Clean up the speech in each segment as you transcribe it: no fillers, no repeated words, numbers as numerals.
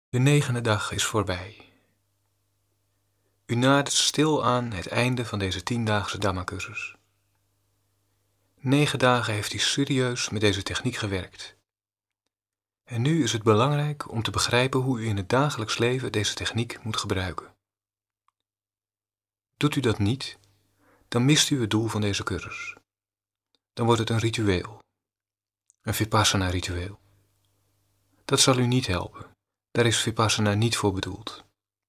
De 9e dag is voorbij. U nadert stilaan het einde van deze 10-daagse Dhamma-cursus. 9 dagen heeft u serieus met deze techniek gewerkt. En nu is het belangrijk om te begrijpen hoe u in het dagelijks leven deze techniek moet gebruiken. Doet u dat niet, dan mist u het doel van deze cursus. Dan wordt het een ritueel. Een Vipassana-ritueel. Dat zal u niet helpen. Daar is Vipassana niet voor bedoeld.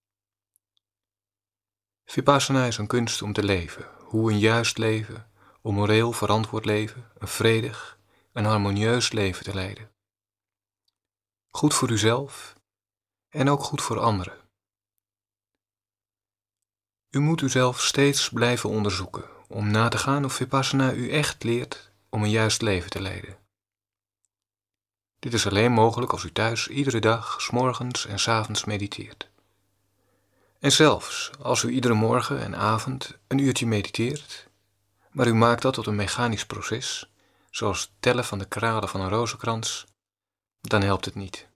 Vipassana is een kunst om te leven. Hoe een juist leven, een moreel verantwoord leven, een vredig en harmonieus leven te leiden. Goed voor uzelf en ook goed voor anderen. U moet uzelf steeds blijven onderzoeken om na te gaan of Vipassana u echt leert om een juist leven te leiden. Dit is alleen mogelijk als u thuis iedere dag, 's morgens en 's avonds mediteert. En zelfs als u iedere morgen en avond een uurtje mediteert, maar u maakt dat tot een mechanisch proces, zoals het tellen van de kralen van een rozenkrans, dan helpt het niet.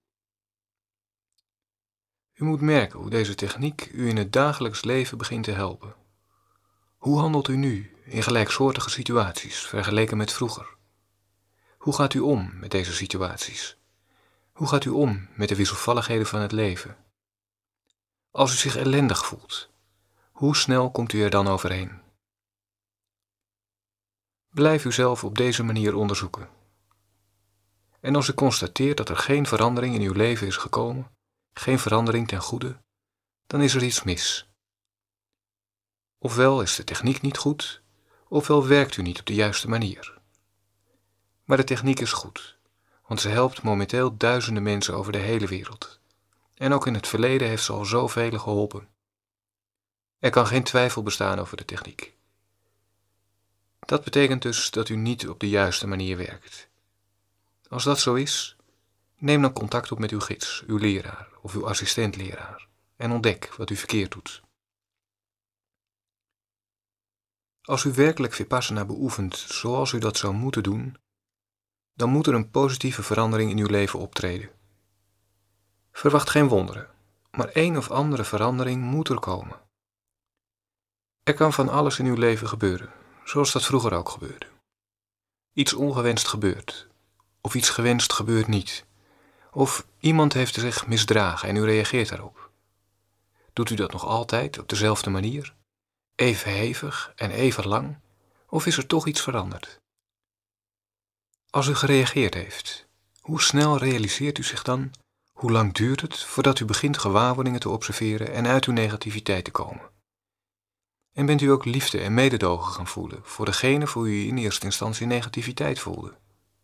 U moet merken hoe deze techniek u in het dagelijks leven begint te helpen. Hoe handelt u nu in gelijksoortige situaties vergeleken met vroeger? Hoe gaat u om met deze situaties? Hoe gaat u om met de wisselvalligheden van het leven? Als u zich ellendig voelt, hoe snel komt u er dan overheen? Blijf uzelf op deze manier onderzoeken. En als u constateert dat er geen verandering in uw leven is gekomen, geen verandering ten goede, dan is er iets mis. Ofwel is de techniek niet goed, ofwel werkt u niet op de juiste manier. Maar de techniek is goed, want ze helpt momenteel duizenden mensen over de hele wereld. En ook in het verleden heeft ze al zoveel geholpen. Er kan geen twijfel bestaan over de techniek. Dat betekent dus dat u niet op de juiste manier werkt. Als dat zo is, neem dan contact op met uw gids, uw leraar of uw assistent-leraar en ontdek wat u verkeerd doet. Als u werkelijk Vipassana beoefent zoals u dat zou moeten doen, dan moet er een positieve verandering in uw leven optreden. Verwacht geen wonderen, maar een of andere verandering moet er komen. Er kan van alles in uw leven gebeuren, zoals dat vroeger ook gebeurde. Iets ongewenst gebeurt, of iets gewenst gebeurt niet. Of iemand heeft zich misdragen en u reageert daarop. Doet u dat nog altijd op dezelfde manier? Even hevig en even lang? Of is er toch iets veranderd? Als u gereageerd heeft, hoe snel realiseert u zich dan? Hoe lang duurt het voordat u begint gewaarwordingen te observeren en uit uw negativiteit te komen? En bent u ook liefde en mededogen gaan voelen voor degene voor wie u in eerste instantie negativiteit voelde?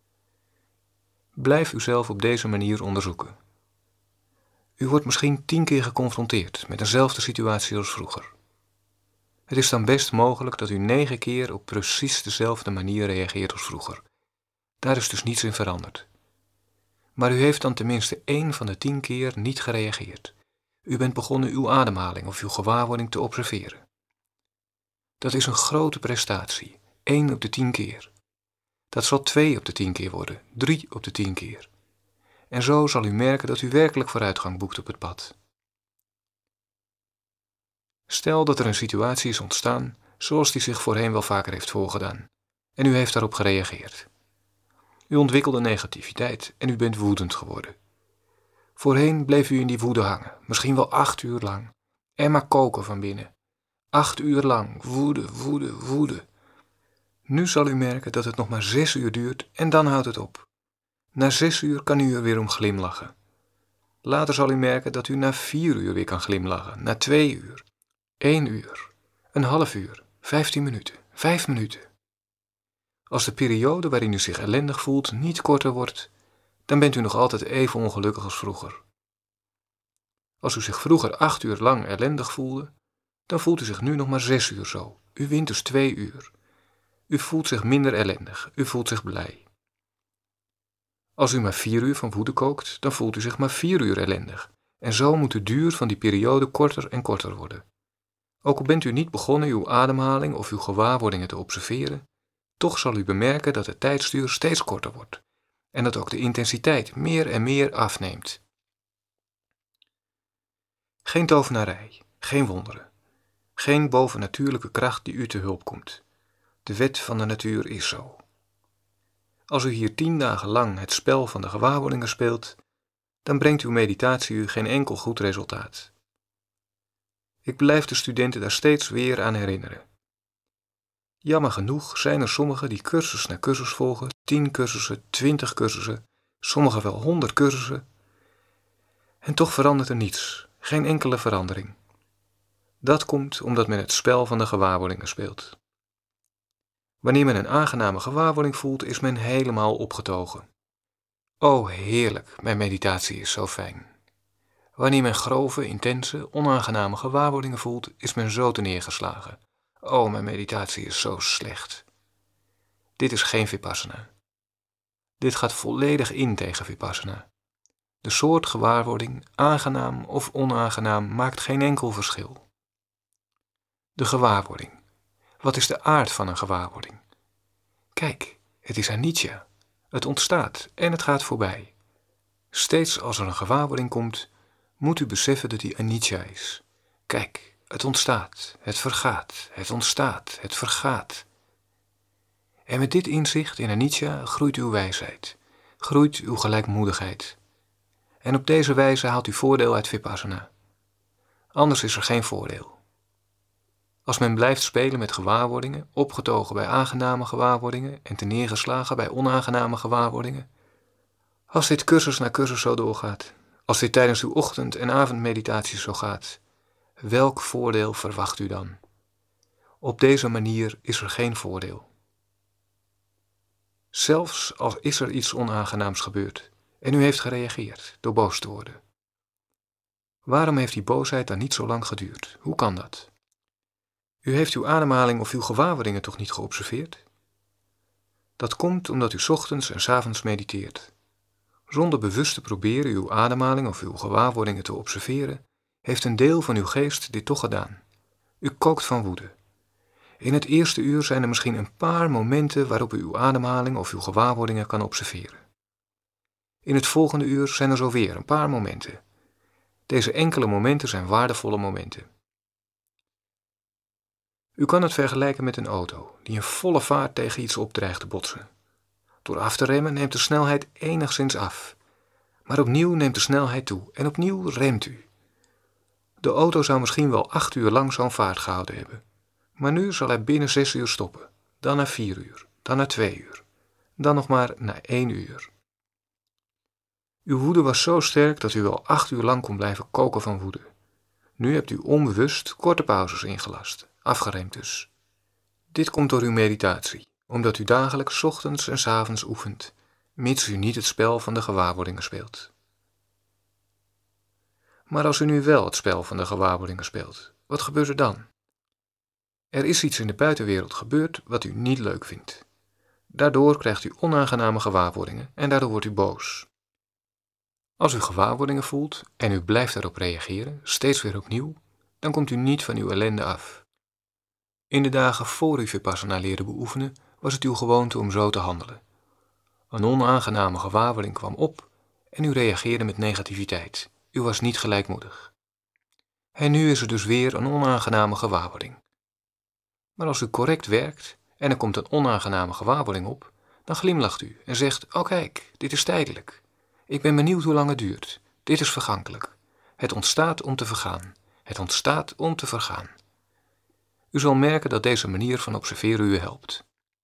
Blijf uzelf op deze manier onderzoeken. U wordt misschien 10 keer geconfronteerd met dezelfde situatie als vroeger. Het is dan best mogelijk dat u 9 keer op precies dezelfde manier reageert als vroeger. Daar is dus niets in veranderd. Maar u heeft dan tenminste 1 van de 10 keer niet gereageerd. U bent begonnen uw ademhaling of uw gewaarwording te observeren. Dat is een grote prestatie, 1 op de 10 keer. Dat zal 2 op de 10 keer worden, 3 op de 10 keer. En zo zal u merken dat u werkelijk vooruitgang boekt op het pad. Stel dat er een situatie is ontstaan zoals die zich voorheen wel vaker heeft voorgedaan, en u heeft daarop gereageerd. U ontwikkelde negativiteit en u bent woedend geworden. Voorheen bleef u in die woede hangen, misschien wel 8 uur lang, en maar koken van binnen. 8 uur lang, woede, woede, woede. Nu zal u merken dat het nog maar 6 uur duurt en dan houdt het op. Na 6 uur kan u er weer om glimlachen. Later zal u merken dat u na 4 uur weer kan glimlachen, na 2 uur, 1 uur, een half uur, 15 minuten, 5 minuten. Als de periode waarin u zich ellendig voelt niet korter wordt, dan bent u nog altijd even ongelukkig als vroeger. Als u zich vroeger 8 uur lang ellendig voelde, dan voelt u zich nu nog maar 6 uur zo. U wint dus 2 uur. U voelt zich minder ellendig, u voelt zich blij. Als u maar 4 uur van woede kookt, dan voelt u zich maar 4 uur ellendig. En zo moet de duur van die periode korter en korter worden. Ook al bent u niet begonnen uw ademhaling of uw gewaarwordingen te observeren, toch zal u bemerken dat de tijdsduur steeds korter wordt en dat ook de intensiteit meer en meer afneemt. Geen tovenarij, geen wonderen, geen bovennatuurlijke kracht die u te hulp komt. De wet van de natuur is zo. Als u hier 10 dagen lang het spel van de gewaarwordingen speelt, dan brengt uw meditatie u geen enkel goed resultaat. Ik blijf de studenten daar steeds weer aan herinneren. Jammer genoeg zijn er sommigen die cursus na cursus volgen, 10 cursussen, 20 cursussen, sommigen wel 100 cursussen. En toch verandert er niets, geen enkele verandering. Dat komt omdat men het spel van de gewaarwordingen speelt. Wanneer men een aangename gewaarwording voelt, is men helemaal opgetogen. O heerlijk, mijn meditatie is zo fijn. Wanneer men grove, intense, onaangename gewaarwordingen voelt, is men zo terneergeslagen. O, mijn meditatie is zo slecht. Dit is geen vipassana. Dit gaat volledig in tegen vipassana. De soort gewaarwording, aangenaam of onaangenaam, maakt geen enkel verschil. De gewaarwording. Wat is de aard van een gewaarwording? Kijk, het is anicca. Het ontstaat en het gaat voorbij. Steeds als er een gewaarwording komt, moet u beseffen dat die anicca is. Kijk, het ontstaat, het vergaat, het ontstaat, het vergaat. En met dit inzicht in anicca groeit uw wijsheid, groeit uw gelijkmoedigheid. En op deze wijze haalt u voordeel uit vipassana. Anders is er geen voordeel. Als men blijft spelen met gewaarwordingen, opgetogen bij aangename gewaarwordingen en terneergeslagen bij onaangename gewaarwordingen. Als dit cursus na cursus zo doorgaat, als dit tijdens uw ochtend- en avondmeditatie zo gaat, welk voordeel verwacht u dan? Op deze manier is er geen voordeel. Zelfs als is er iets onaangenaams gebeurd en u heeft gereageerd door boos te worden. Waarom heeft die boosheid dan niet zo lang geduurd? Hoe kan dat? U heeft uw ademhaling of uw gewaarwordingen toch niet geobserveerd? Dat komt omdat u 's ochtends en 's avonds mediteert. Zonder bewust te proberen uw ademhaling of uw gewaarwordingen te observeren, heeft een deel van uw geest dit toch gedaan. U kookt van woede. In het eerste uur zijn er misschien een paar momenten waarop u uw ademhaling of uw gewaarwordingen kan observeren. In het volgende uur zijn er zo weer een paar momenten. Deze enkele momenten zijn waardevolle momenten. U kan het vergelijken met een auto die in volle vaart tegen iets op dreigt te botsen. Door af te remmen neemt de snelheid enigszins af. Maar opnieuw neemt de snelheid toe en opnieuw remt u. De auto zou misschien wel 8 uur lang zo'n vaart gehouden hebben. Maar nu zal hij binnen 6 uur stoppen, dan na 4 uur, dan na 2 uur, dan nog maar na 1 uur. Uw woede was zo sterk dat u wel 8 uur lang kon blijven koken van woede. Nu hebt u onbewust korte pauzes ingelast, afgeremd dus. Dit komt door uw meditatie, omdat u dagelijks 's ochtends en 's avonds oefent, mits u niet het spel van de gewaarwordingen speelt. Maar als u nu wel het spel van de gewaarwordingen speelt, wat gebeurt er dan? Er is iets in de buitenwereld gebeurd wat u niet leuk vindt. Daardoor krijgt u onaangename gewaarwordingen en daardoor wordt u boos. Als u gewaarwordingen voelt en u blijft daarop reageren, steeds weer opnieuw, dan komt u niet van uw ellende af. In de dagen voor u vipassana leerde beoefenen, was het uw gewoonte om zo te handelen. Een onaangename gewaarwording kwam op en u reageerde met negativiteit. U was niet gelijkmoedig. En nu is er dus weer een onaangename gewaarwording. Maar als u correct werkt en er komt een onaangename gewaarwording op, dan glimlacht u en zegt: "Oh kijk, dit is tijdelijk. Ik ben benieuwd hoe lang het duurt. Dit is vergankelijk. Het ontstaat om te vergaan. Het ontstaat om te vergaan." U zal merken dat deze manier van observeren u helpt.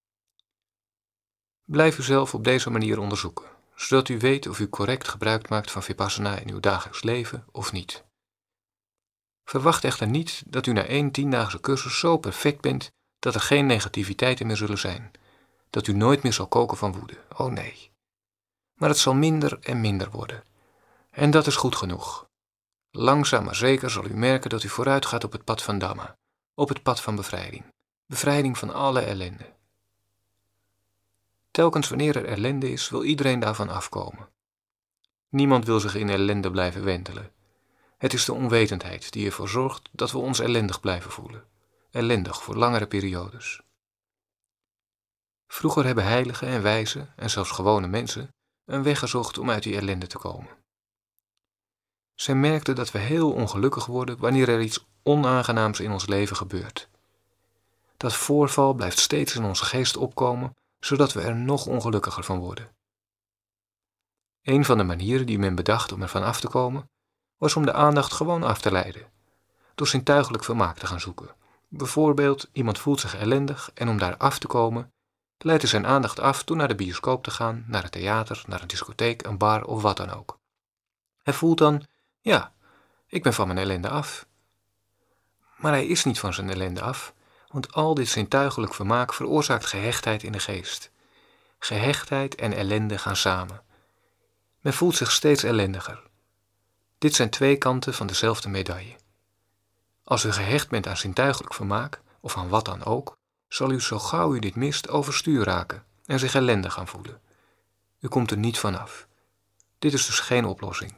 Blijf uzelf op deze manier onderzoeken, zodat u weet of u correct gebruik maakt van vipassana in uw dagelijks leven of niet. Verwacht echter niet dat u na 1 10-daagse cursus zo perfect bent dat er geen negativiteiten meer zullen zijn, dat u nooit meer zal koken van woede. Oh nee. Maar het zal minder en minder worden. En dat is goed genoeg. Langzaam maar zeker zal u merken dat u vooruit gaat op het pad van Dhamma, op het pad van bevrijding. Bevrijding van alle ellende. Telkens wanneer er ellende is, wil iedereen daarvan afkomen. Niemand wil zich in ellende blijven wentelen. Het is de onwetendheid die ervoor zorgt dat we ons ellendig blijven voelen. Ellendig voor langere periodes. Vroeger hebben heiligen en wijzen, en zelfs gewone mensen, een weg gezocht om uit die ellende te komen. Zij merkte dat we heel ongelukkig worden wanneer er iets onaangenaams in ons leven gebeurt. Dat voorval blijft steeds in onze geest opkomen, zodat we er nog ongelukkiger van worden. Een van de manieren die men bedacht om ervan af te komen, was om de aandacht gewoon af te leiden, door zintuigelijk vermaak te gaan zoeken. Bijvoorbeeld, iemand voelt zich ellendig en om daar af te komen, leidt hij zijn aandacht af door naar de bioscoop te gaan, naar het theater, naar een discotheek, een bar of wat dan ook. Hij voelt dan, ja, ik ben van mijn ellende af. Maar hij is niet van zijn ellende af, want al dit zintuigelijk vermaak veroorzaakt gehechtheid in de geest. Gehechtheid en ellende gaan samen. Men voelt zich steeds ellendiger. Dit zijn twee kanten van dezelfde medaille. Als u gehecht bent aan zintuigelijk vermaak, of aan wat dan ook, zal u zo gauw u dit mist overstuur raken en zich ellendig gaan voelen. U komt er niet vanaf. Dit is dus geen oplossing.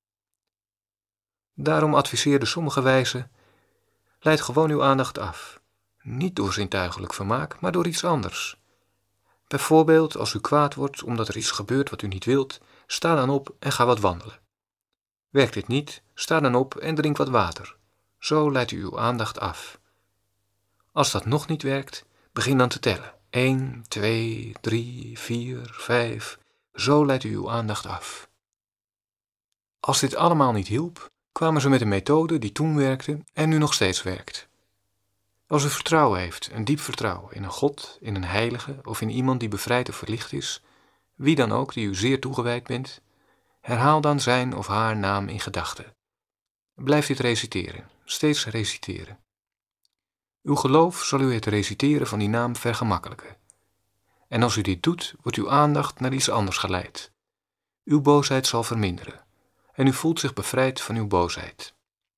Daarom adviseerden sommige wijzen: leid gewoon uw aandacht af. Niet door zintuigelijk vermaak, maar door iets anders. Bijvoorbeeld, als u kwaad wordt omdat er iets gebeurt wat u niet wilt, sta dan op en ga wat wandelen. Werkt dit niet, sta dan op en drink wat water. Zo leidt u uw aandacht af. Als dat nog niet werkt, begin dan te tellen. 1, 2, 3, 4, 5. Zo leidt u uw aandacht af. Als dit allemaal niet hielp, kwamen ze met een methode die toen werkte en nu nog steeds werkt. Als u vertrouwen heeft, een diep vertrouwen in een God, in een heilige of in iemand die bevrijd of verlicht is, wie dan ook die u zeer toegewijd bent, herhaal dan zijn of haar naam in gedachten. Blijf dit reciteren, steeds reciteren. Uw geloof zal u het reciteren van die naam vergemakkelijken. En als u dit doet, wordt uw aandacht naar iets anders geleid. Uw boosheid zal verminderen en u voelt zich bevrijd van uw boosheid.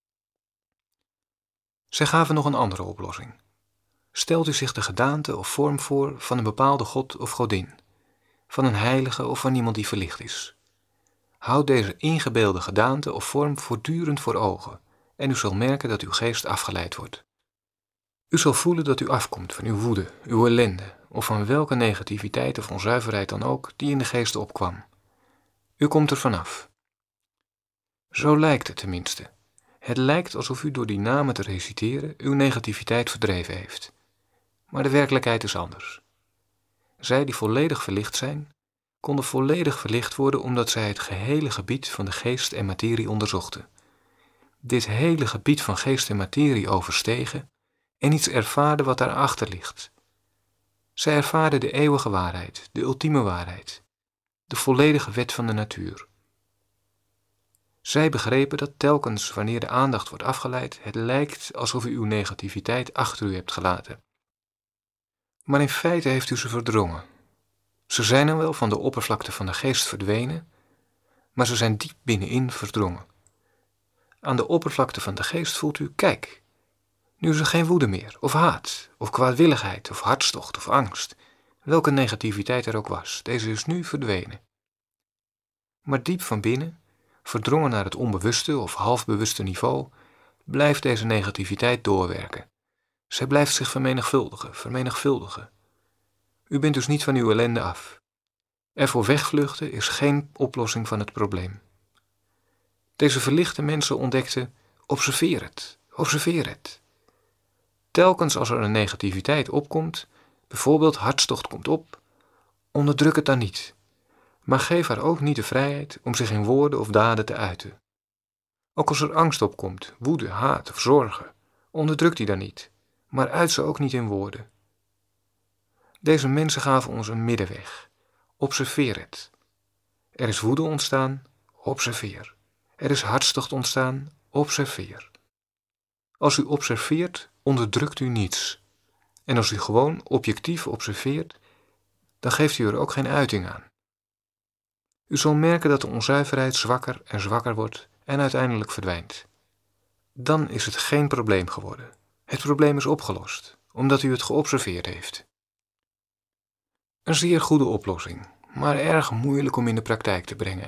Zij gaven nog een andere oplossing. Stelt u zich de gedaante of vorm voor van een bepaalde god of godin, van een heilige of van iemand die verlicht is. Houd deze ingebeelde gedaante of vorm voortdurend voor ogen en u zal merken dat uw geest afgeleid wordt. U zal voelen dat u afkomt van uw woede, uw ellende of van welke negativiteit of onzuiverheid dan ook die in de geest opkwam. U komt er vanaf. Zo lijkt het tenminste. Het lijkt alsof u door die namen te reciteren uw negativiteit verdreven heeft. Maar de werkelijkheid is anders. Zij die volledig verlicht zijn, konden volledig verlicht worden omdat zij het gehele gebied van de geest en materie onderzochten. Dit hele gebied van geest en materie overstegen en iets ervaarden wat daarachter ligt. Zij ervaarden de eeuwige waarheid, de ultieme waarheid, de volledige wet van de natuur. Zij begrepen dat telkens wanneer de aandacht wordt afgeleid, het lijkt alsof u uw negativiteit achter u hebt gelaten. Maar in feite heeft u ze verdrongen. Ze zijn dan wel van de oppervlakte van de geest verdwenen, maar ze zijn diep binnenin verdrongen. Aan de oppervlakte van de geest voelt u, kijk, nu is er geen woede meer, of haat, of kwaadwilligheid, of hartstocht, of angst. Welke negativiteit er ook was, deze is nu verdwenen. Maar diep van binnen, verdrongen naar het onbewuste of halfbewuste niveau, blijft deze negativiteit doorwerken. Zij blijft zich vermenigvuldigen. U bent dus niet van uw ellende af. Ervoor wegvluchten is geen oplossing van het probleem. Deze verlichte mensen ontdekten, observeer het. Telkens als er een negativiteit opkomt, bijvoorbeeld hartstocht komt op, onderdruk het dan niet. Maar geef haar ook niet de vrijheid om zich in woorden of daden te uiten. Ook als er angst opkomt, woede, haat of zorgen, onderdruk die dan niet, maar uit ze ook niet in woorden. Deze mensen gaven ons een middenweg. Observeer het. Er is woede ontstaan, observeer. Er is hartstocht ontstaan, observeer. Als u observeert, onderdrukt u niets. En als u gewoon objectief observeert, dan geeft u er ook geen uiting aan. U zal merken dat de onzuiverheid zwakker en zwakker wordt en uiteindelijk verdwijnt. Dan is het geen probleem geworden. Het probleem is opgelost, omdat u het geobserveerd heeft. Een zeer goede oplossing, maar erg moeilijk om in de praktijk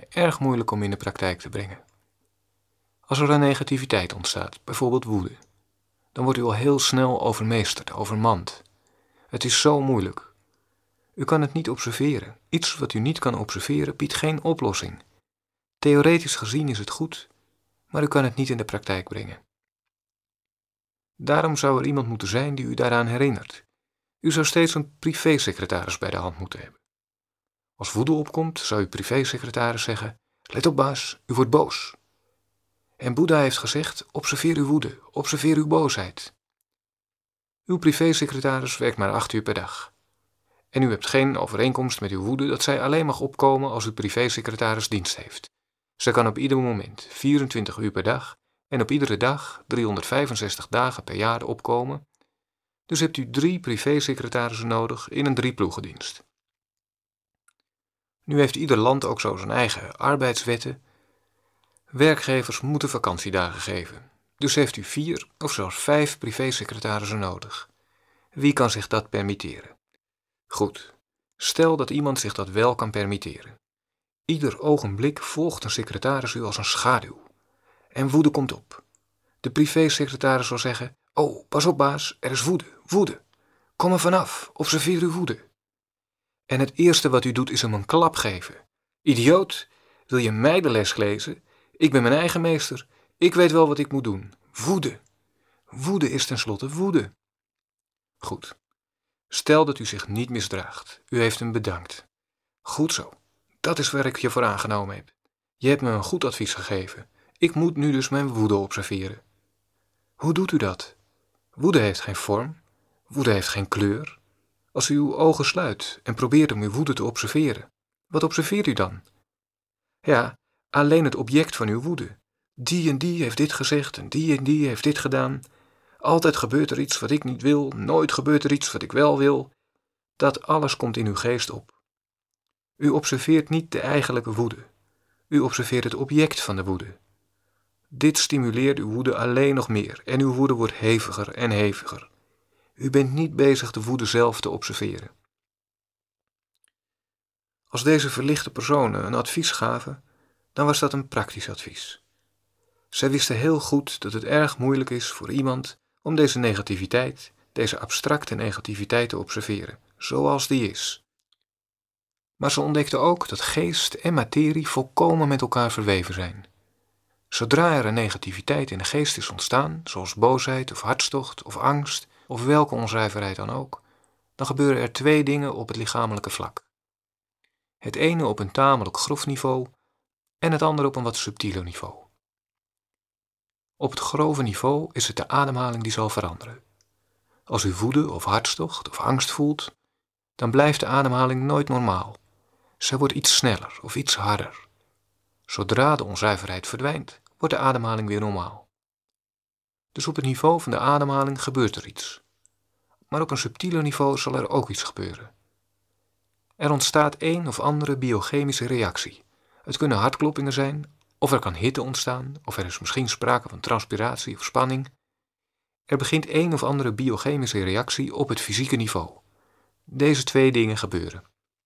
te brengen. Als er een negativiteit ontstaat, bijvoorbeeld woede, dan wordt u al heel snel overmeesterd, overmand. Het is zo moeilijk. U kan het niet observeren. Iets wat u niet kan observeren biedt geen oplossing. Theoretisch gezien is het goed, maar u kan het niet in de praktijk brengen. Daarom zou er iemand moeten zijn die u daaraan herinnert. U zou steeds een privésecretaris bij de hand moeten hebben. Als woede opkomt, zou uw privésecretaris zeggen: let op baas, u wordt boos. En Boeddha heeft gezegd: observeer uw woede, observeer uw boosheid. Uw privésecretaris werkt maar 8 uur per dag. En u hebt geen overeenkomst met uw woede dat zij alleen mag opkomen als uw privésecretaris dienst heeft. Zij kan op ieder moment, 24 uur per dag en op iedere dag, 365 dagen per jaar opkomen. Dus hebt u 3 privésecretarissen nodig in een 3-ploegendienst. Nu heeft ieder land ook zo zijn eigen arbeidswetten. Werkgevers moeten vakantiedagen geven. Dus heeft u 4 of zelfs 5 privésecretarissen nodig. Wie kan zich dat permitteren? Goed, stel dat iemand zich dat wel kan permitteren. Ieder ogenblik volgt een secretaris u als een schaduw. En woede komt op. De privésecretaris zal zeggen: oh, pas op baas, er is woede, woede. Kom er vanaf, observeer uw woede. En het eerste wat u doet is hem een klap geven. Idioot, wil je mij de les lezen? Ik ben mijn eigen meester. Ik weet wel wat ik moet doen. Woede. Woede is tenslotte woede. Goed. Stel dat u zich niet misdraagt. U heeft hem bedankt. Goed zo. Dat is waar ik je voor aangenomen heb. Je hebt me een goed advies gegeven. Ik moet nu dus mijn woede observeren. Hoe doet u dat? Woede heeft geen vorm. Woede heeft geen kleur. Als u uw ogen sluit en probeert om uw woede te observeren, wat observeert u dan? Ja, alleen het object van uw woede. Die en die heeft dit gezegd en die heeft dit gedaan. Altijd gebeurt er iets wat ik niet wil, nooit gebeurt er iets wat ik wel wil. Dat alles komt in uw geest op. U observeert niet de eigenlijke woede. U observeert het object van de woede. Dit stimuleert uw woede alleen nog meer en uw woede wordt heviger en heviger. U bent niet bezig de woede zelf te observeren. Als deze verlichte personen een advies gaven, dan was dat een praktisch advies. Zij wisten heel goed dat het erg moeilijk is voor iemand om deze negativiteit, deze abstracte negativiteit te observeren, zoals die is. Maar ze ontdekten ook dat geest en materie volkomen met elkaar verweven zijn. Zodra er een negativiteit in de geest is ontstaan, zoals boosheid of hartstocht of angst of welke onzuiverheid dan ook, dan gebeuren er 2 dingen op het lichamelijke vlak. Het ene op een tamelijk grof niveau en het andere op een wat subtieler niveau. Op het grove niveau is het de ademhaling die zal veranderen. Als u woede of hartstocht of angst voelt, dan blijft de ademhaling nooit normaal. Zij wordt iets sneller of iets harder. Zodra de onzuiverheid verdwijnt, wordt de ademhaling weer normaal. Dus op het niveau van de ademhaling gebeurt er iets. Maar op een subtieler niveau zal er ook iets gebeuren. Er ontstaat een of andere biochemische reactie. Het kunnen hartkloppingen zijn, of er kan hitte ontstaan, of er is misschien sprake van transpiratie of spanning. Er begint een of andere biochemische reactie op het fysieke niveau. Deze 2 dingen gebeuren.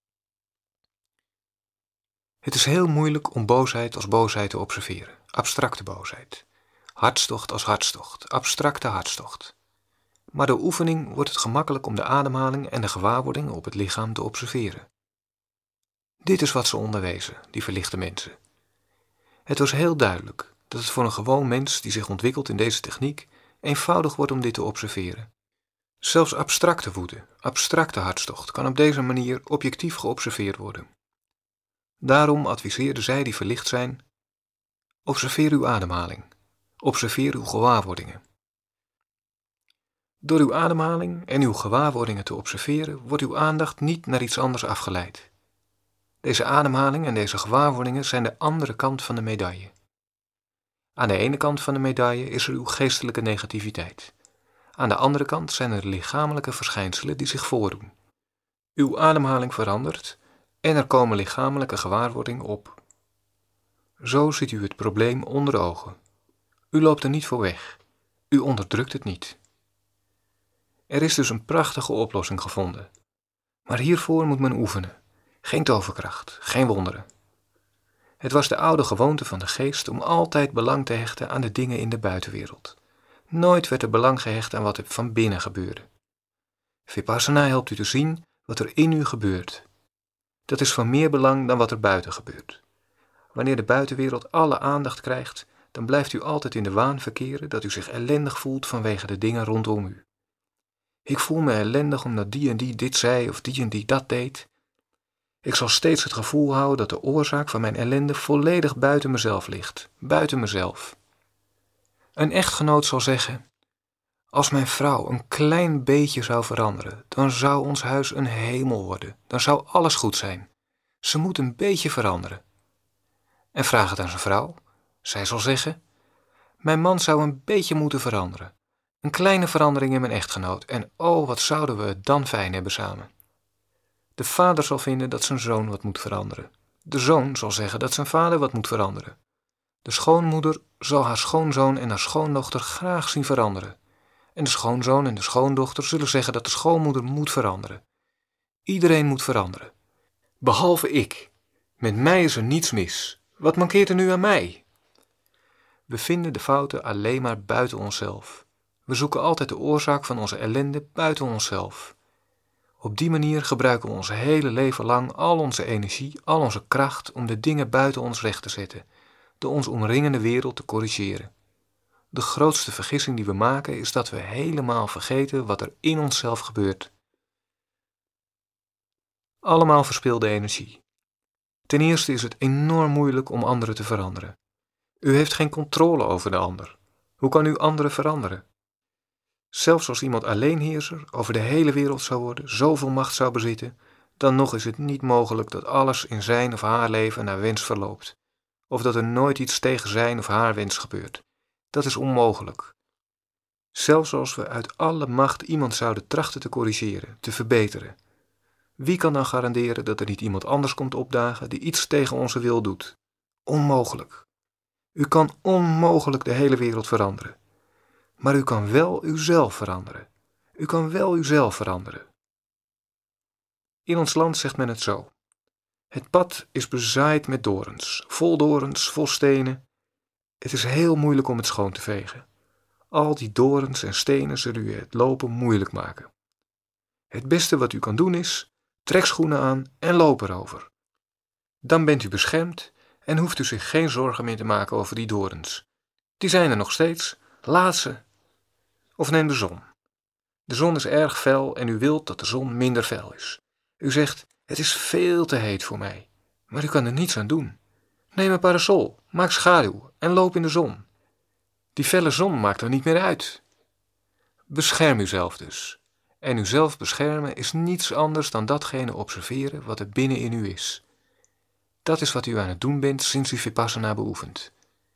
Het is heel moeilijk om boosheid als boosheid te observeren, abstracte boosheid. Hartstocht als hartstocht, abstracte hartstocht. Maar door oefening wordt het gemakkelijk om de ademhaling en de gewaarwording op het lichaam te observeren. Dit is wat ze onderwezen, die verlichte mensen. Het was heel duidelijk dat het voor een gewoon mens die zich ontwikkelt in deze techniek eenvoudig wordt om dit te observeren. Zelfs abstracte woede, abstracte hartstocht kan op deze manier objectief geobserveerd worden. Daarom adviseerden zij die verlicht zijn: observeer uw ademhaling, observeer uw gewaarwordingen. Door uw ademhaling en uw gewaarwordingen te observeren, wordt uw aandacht niet naar iets anders afgeleid. Deze ademhaling en deze gewaarwordingen zijn de andere kant van de medaille. Aan de ene kant van de medaille is er uw geestelijke negativiteit. Aan de andere kant zijn er lichamelijke verschijnselen die zich voordoen. Uw ademhaling verandert en er komen lichamelijke gewaarwordingen op. Zo ziet u het probleem onder ogen. U loopt er niet voor weg. U onderdrukt het niet. Er is dus een prachtige oplossing gevonden. Maar hiervoor moet men oefenen. Geen toverkracht, geen wonderen. Het was de oude gewoonte van de geest om altijd belang te hechten aan de dingen in de buitenwereld. Nooit werd er belang gehecht aan wat er van binnen gebeurde. Vipassana helpt u te zien wat er in u gebeurt. Dat is van meer belang dan wat er buiten gebeurt. Wanneer de buitenwereld alle aandacht krijgt, dan blijft u altijd in de waan verkeren dat u zich ellendig voelt vanwege de dingen rondom u. Ik voel me ellendig omdat die en die dit zei of die en die dat deed. Ik zal steeds het gevoel houden dat de oorzaak van mijn ellende volledig buiten mezelf ligt, buiten mezelf. Een echtgenoot zal zeggen: als mijn vrouw een klein beetje zou veranderen, dan zou ons huis een hemel worden. Dan zou alles goed zijn. Ze moet een beetje veranderen. En vraag het aan zijn vrouw. Zij zal zeggen: mijn man zou een beetje moeten veranderen. Een kleine verandering in mijn echtgenoot. En oh, wat zouden we het dan fijn hebben samen. De vader zal vinden dat zijn zoon wat moet veranderen. De zoon zal zeggen dat zijn vader wat moet veranderen. De schoonmoeder zal haar schoonzoon en haar schoondochter graag zien veranderen. En de schoonzoon en de schoondochter zullen zeggen dat de schoonmoeder moet veranderen. Iedereen moet veranderen. Behalve ik. Met mij is er niets mis. Wat mankeert er nu aan mij? We vinden de fouten alleen maar buiten onszelf. We zoeken altijd de oorzaak van onze ellende buiten onszelf. Op die manier gebruiken we ons hele leven lang al onze energie, al onze kracht om de dingen buiten ons recht te zetten, de ons omringende wereld te corrigeren. De grootste vergissing die we maken is dat we helemaal vergeten wat er in onszelf gebeurt. Allemaal verspilde energie. Ten eerste is het enorm moeilijk om anderen te veranderen. U heeft geen controle over de ander. Hoe kan u anderen veranderen? Zelfs als iemand alleenheerser over de hele wereld zou worden, zoveel macht zou bezitten, dan nog is het niet mogelijk dat alles in zijn of haar leven naar wens verloopt, of dat er nooit iets tegen zijn of haar wens gebeurt. Dat is onmogelijk. Zelfs als we uit alle macht iemand zouden trachten te corrigeren, te verbeteren. Wie kan dan garanderen dat er niet iemand anders komt opdagen die iets tegen onze wil doet? Onmogelijk. U kan onmogelijk de hele wereld veranderen. Maar u kan wel uzelf veranderen. U kan wel uzelf veranderen. In ons land zegt men het zo: het pad is bezaaid met dorens, vol stenen. Het is heel moeilijk om het schoon te vegen. Al die dorens en stenen zullen u het lopen moeilijk maken. Het beste wat u kan doen is: trek schoenen aan en loop erover. Dan bent u beschermd en hoeft u zich geen zorgen meer te maken over die dorens. Die zijn er nog steeds, laat ze. Of neem de zon. De zon is erg fel en u wilt dat de zon minder fel is. U zegt: het is veel te heet voor mij, maar u kan er niets aan doen. Neem een parasol, maak schaduw en loop in de zon. Die felle zon maakt er niet meer uit. Bescherm uzelf dus. En uzelf beschermen is niets anders dan datgene observeren wat er binnenin u is. Dat is wat u aan het doen bent sinds u Vipassana beoefent.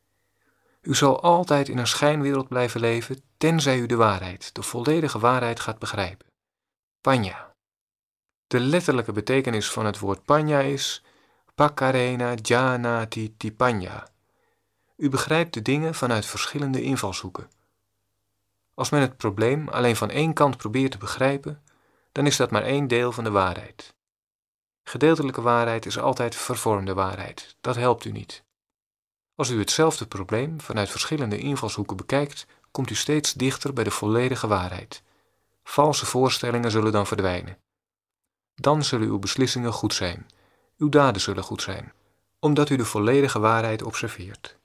U zal altijd in een schijnwereld blijven leven, tenzij u de waarheid, de volledige waarheid gaat begrijpen. Panya. De letterlijke betekenis van het woord panya is Pakarena Janati Tipanya. U begrijpt de dingen vanuit verschillende invalshoeken. Als men het probleem alleen van één kant probeert te begrijpen, dan is dat maar één deel van de waarheid. Gedeeltelijke waarheid is altijd vervormde waarheid. Dat helpt u niet. Als u hetzelfde probleem vanuit verschillende invalshoeken bekijkt, komt u steeds dichter bij de volledige waarheid. Valse voorstellingen zullen dan verdwijnen. Dan zullen uw beslissingen goed zijn. Uw daden zullen goed zijn, omdat u de volledige waarheid observeert.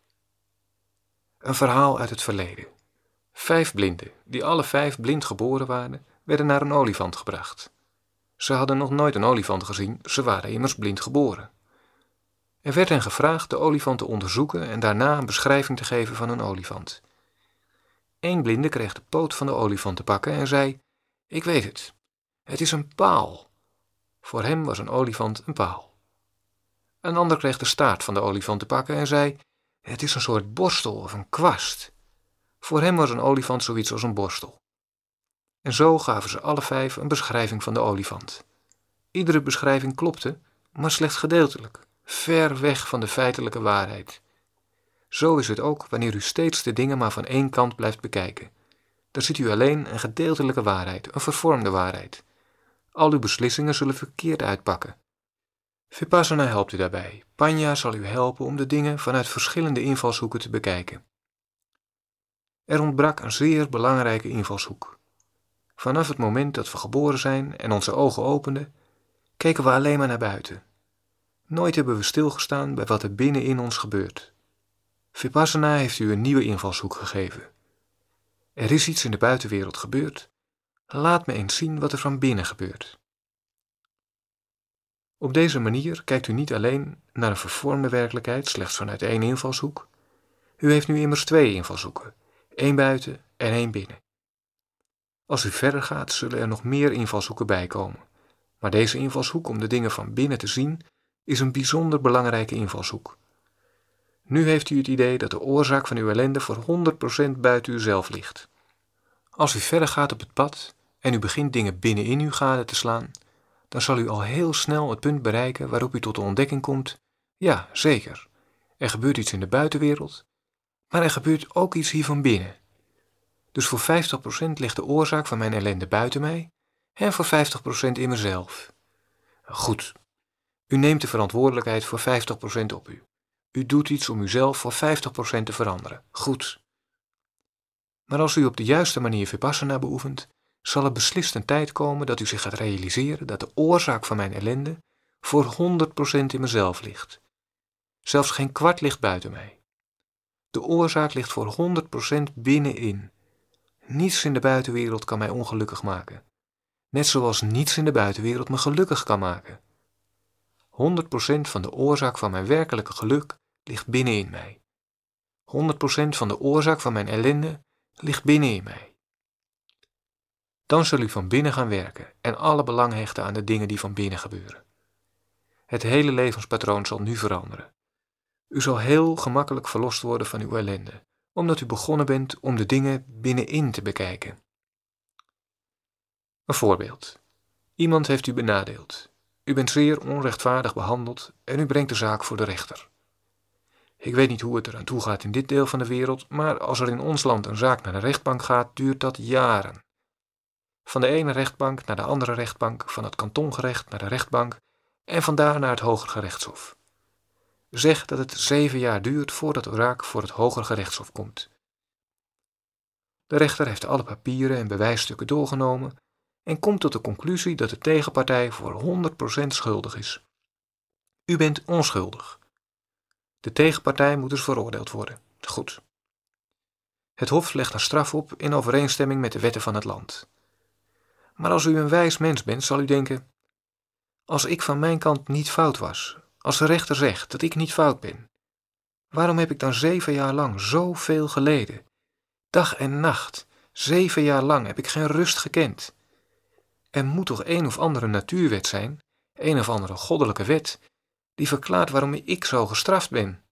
Een verhaal uit het verleden. 5 blinden, die alle 5 blind geboren waren, werden naar een olifant gebracht. Ze hadden nog nooit een olifant gezien, ze waren immers blind geboren. Er werd hen gevraagd de olifant te onderzoeken en daarna een beschrijving te geven van een olifant. Eén blinde kreeg de poot van de olifant te pakken en zei: ik weet het, het is een paal. Voor hem was een olifant een paal. Een ander kreeg de staart van de olifant te pakken en zei: het is een soort borstel of een kwast. Voor hem was een olifant zoiets als een borstel. En zo gaven ze alle 5 een beschrijving van de olifant. Iedere beschrijving klopte, maar slechts gedeeltelijk, ver weg van de feitelijke waarheid. Zo is het ook wanneer u steeds de dingen maar van één kant blijft bekijken. Dan ziet u alleen een gedeeltelijke waarheid, een vervormde waarheid. Al uw beslissingen zullen verkeerd uitpakken. Vipassana helpt u daarbij. Panya zal u helpen om de dingen vanuit verschillende invalshoeken te bekijken. Er ontbrak een zeer belangrijke invalshoek. Vanaf het moment dat we geboren zijn en onze ogen openden, keken we alleen maar naar buiten. Nooit hebben we stilgestaan bij wat er binnenin ons gebeurt. Vipassana heeft u een nieuwe invalshoek gegeven. Er is iets in de buitenwereld gebeurd. Laat me eens zien wat er van binnen gebeurt. Op deze manier kijkt u niet alleen naar een vervormde werkelijkheid slechts vanuit één invalshoek. U heeft nu immers 2 invalshoeken, 1 buiten en 1 binnen. Als u verder gaat, zullen er nog meer invalshoeken bijkomen. Maar deze invalshoek om de dingen van binnen te zien, is een bijzonder belangrijke invalshoek. Nu heeft u het idee dat de oorzaak van uw ellende voor 100% buiten uzelf ligt. Als u verder gaat op het pad en u begint dingen binnenin u gade te slaan, dan zal u al heel snel het punt bereiken waarop u tot de ontdekking komt: ja, zeker, er gebeurt iets in de buitenwereld, maar er gebeurt ook iets hier van binnen. Dus voor 50% ligt de oorzaak van mijn ellende buiten mij en voor 50% in mezelf. Goed, u neemt de verantwoordelijkheid voor 50% op u. U doet iets om uzelf voor 50% te veranderen. Goed. Maar als u op de juiste manier Vipassana beoefent, zal er beslist een tijd komen dat u zich gaat realiseren dat de oorzaak van mijn ellende voor 100% in mezelf ligt. Zelfs geen kwart ligt buiten mij. De oorzaak ligt voor 100% binnenin. Niets in de buitenwereld kan mij ongelukkig maken. Net zoals niets in de buitenwereld me gelukkig kan maken. 100% van de oorzaak van mijn werkelijke geluk ligt binnenin mij. 100% van de oorzaak van mijn ellende ligt binnenin mij. Dan zul u van binnen gaan werken en alle belang hechten aan de dingen die van binnen gebeuren. Het hele levenspatroon zal nu veranderen. U zal heel gemakkelijk verlost worden van uw ellende, omdat u begonnen bent om de dingen binnenin te bekijken. Een voorbeeld. Iemand heeft u benadeeld. U bent zeer onrechtvaardig behandeld en u brengt de zaak voor de rechter. Ik weet niet hoe het eraan toe gaat in dit deel van de wereld, maar als er in ons land een zaak naar de rechtbank gaat, duurt dat jaren. Van de ene rechtbank naar de andere rechtbank, van het kantongerecht naar de rechtbank en vandaar naar het Hoger Gerechtshof. Zeg dat het 7 jaar duurt voordat de zaak voor het Hoger Gerechtshof komt. De rechter heeft alle papieren en bewijsstukken doorgenomen en komt tot de conclusie dat de tegenpartij voor 100% schuldig is. U bent onschuldig. De tegenpartij moet dus veroordeeld worden. Goed. Het Hof legt een straf op in overeenstemming met de wetten van het land. Maar als u een wijs mens bent, zal u denken: als ik van mijn kant niet fout was, als de rechter zegt dat ik niet fout ben, waarom heb ik dan 7 jaar lang zoveel geleden? Dag en nacht, 7 jaar lang heb ik geen rust gekend. Er moet toch een of andere natuurwet zijn, een of andere goddelijke wet, die verklaart waarom ik zo gestraft ben.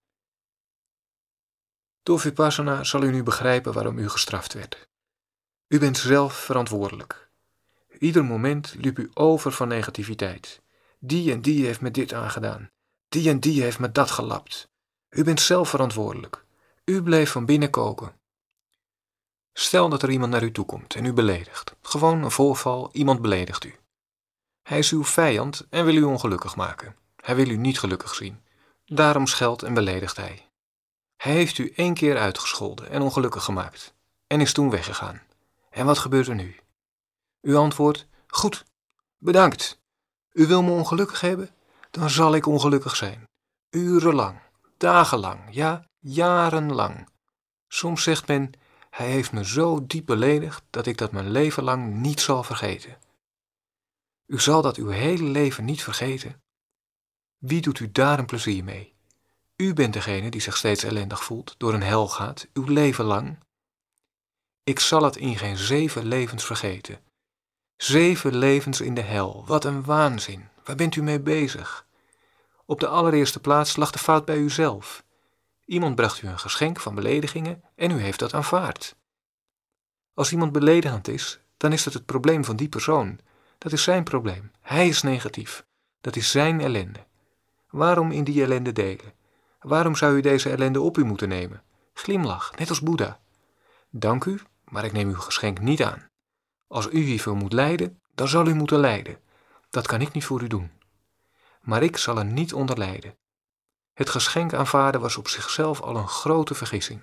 Door Vipassana zal u nu begrijpen waarom u gestraft werd. U bent zelf verantwoordelijk. Ieder moment liep u over van negativiteit. Die en die heeft me dit aangedaan. Die en die heeft me dat gelapt. U bent zelf verantwoordelijk. U bleef van binnen koken. Stel dat er iemand naar u toe komt en u beledigt. Gewoon een voorval, iemand beledigt u. Hij is uw vijand en wil u ongelukkig maken. Hij wil u niet gelukkig zien. Daarom scheldt en beledigt hij. Hij heeft u 1 keer uitgescholden en ongelukkig gemaakt. En is toen weggegaan. En wat gebeurt er nu? U antwoordt: goed, bedankt. U wil me ongelukkig hebben? Dan zal ik ongelukkig zijn. Urenlang, dagenlang, ja, jarenlang. Soms zegt men: hij heeft me zo diep beledigd dat ik dat mijn leven lang niet zal vergeten. U zal dat uw hele leven niet vergeten. Wie doet u daar een plezier mee? U bent degene die zich steeds ellendig voelt, door een hel gaat, uw leven lang. Ik zal het in geen 7 levens vergeten. 7 levens in de hel, wat een waanzin. Waar bent u mee bezig? Op de allereerste plaats lag de fout bij uzelf. Iemand bracht u een geschenk van beledigingen en u heeft dat aanvaard. Als iemand beledigend is, dan is dat het probleem van die persoon. Dat is zijn probleem. Hij is negatief. Dat is zijn ellende. Waarom in die ellende delen? Waarom zou u deze ellende op u moeten nemen? Glimlach, net als Boeddha. Dank u, maar ik neem uw geschenk niet aan. Als u hiervoor moet lijden, dan zal u moeten lijden. Dat kan ik niet voor u doen. Maar ik zal er niet onder lijden. Het geschenk aanvaarden was op zichzelf al een grote vergissing.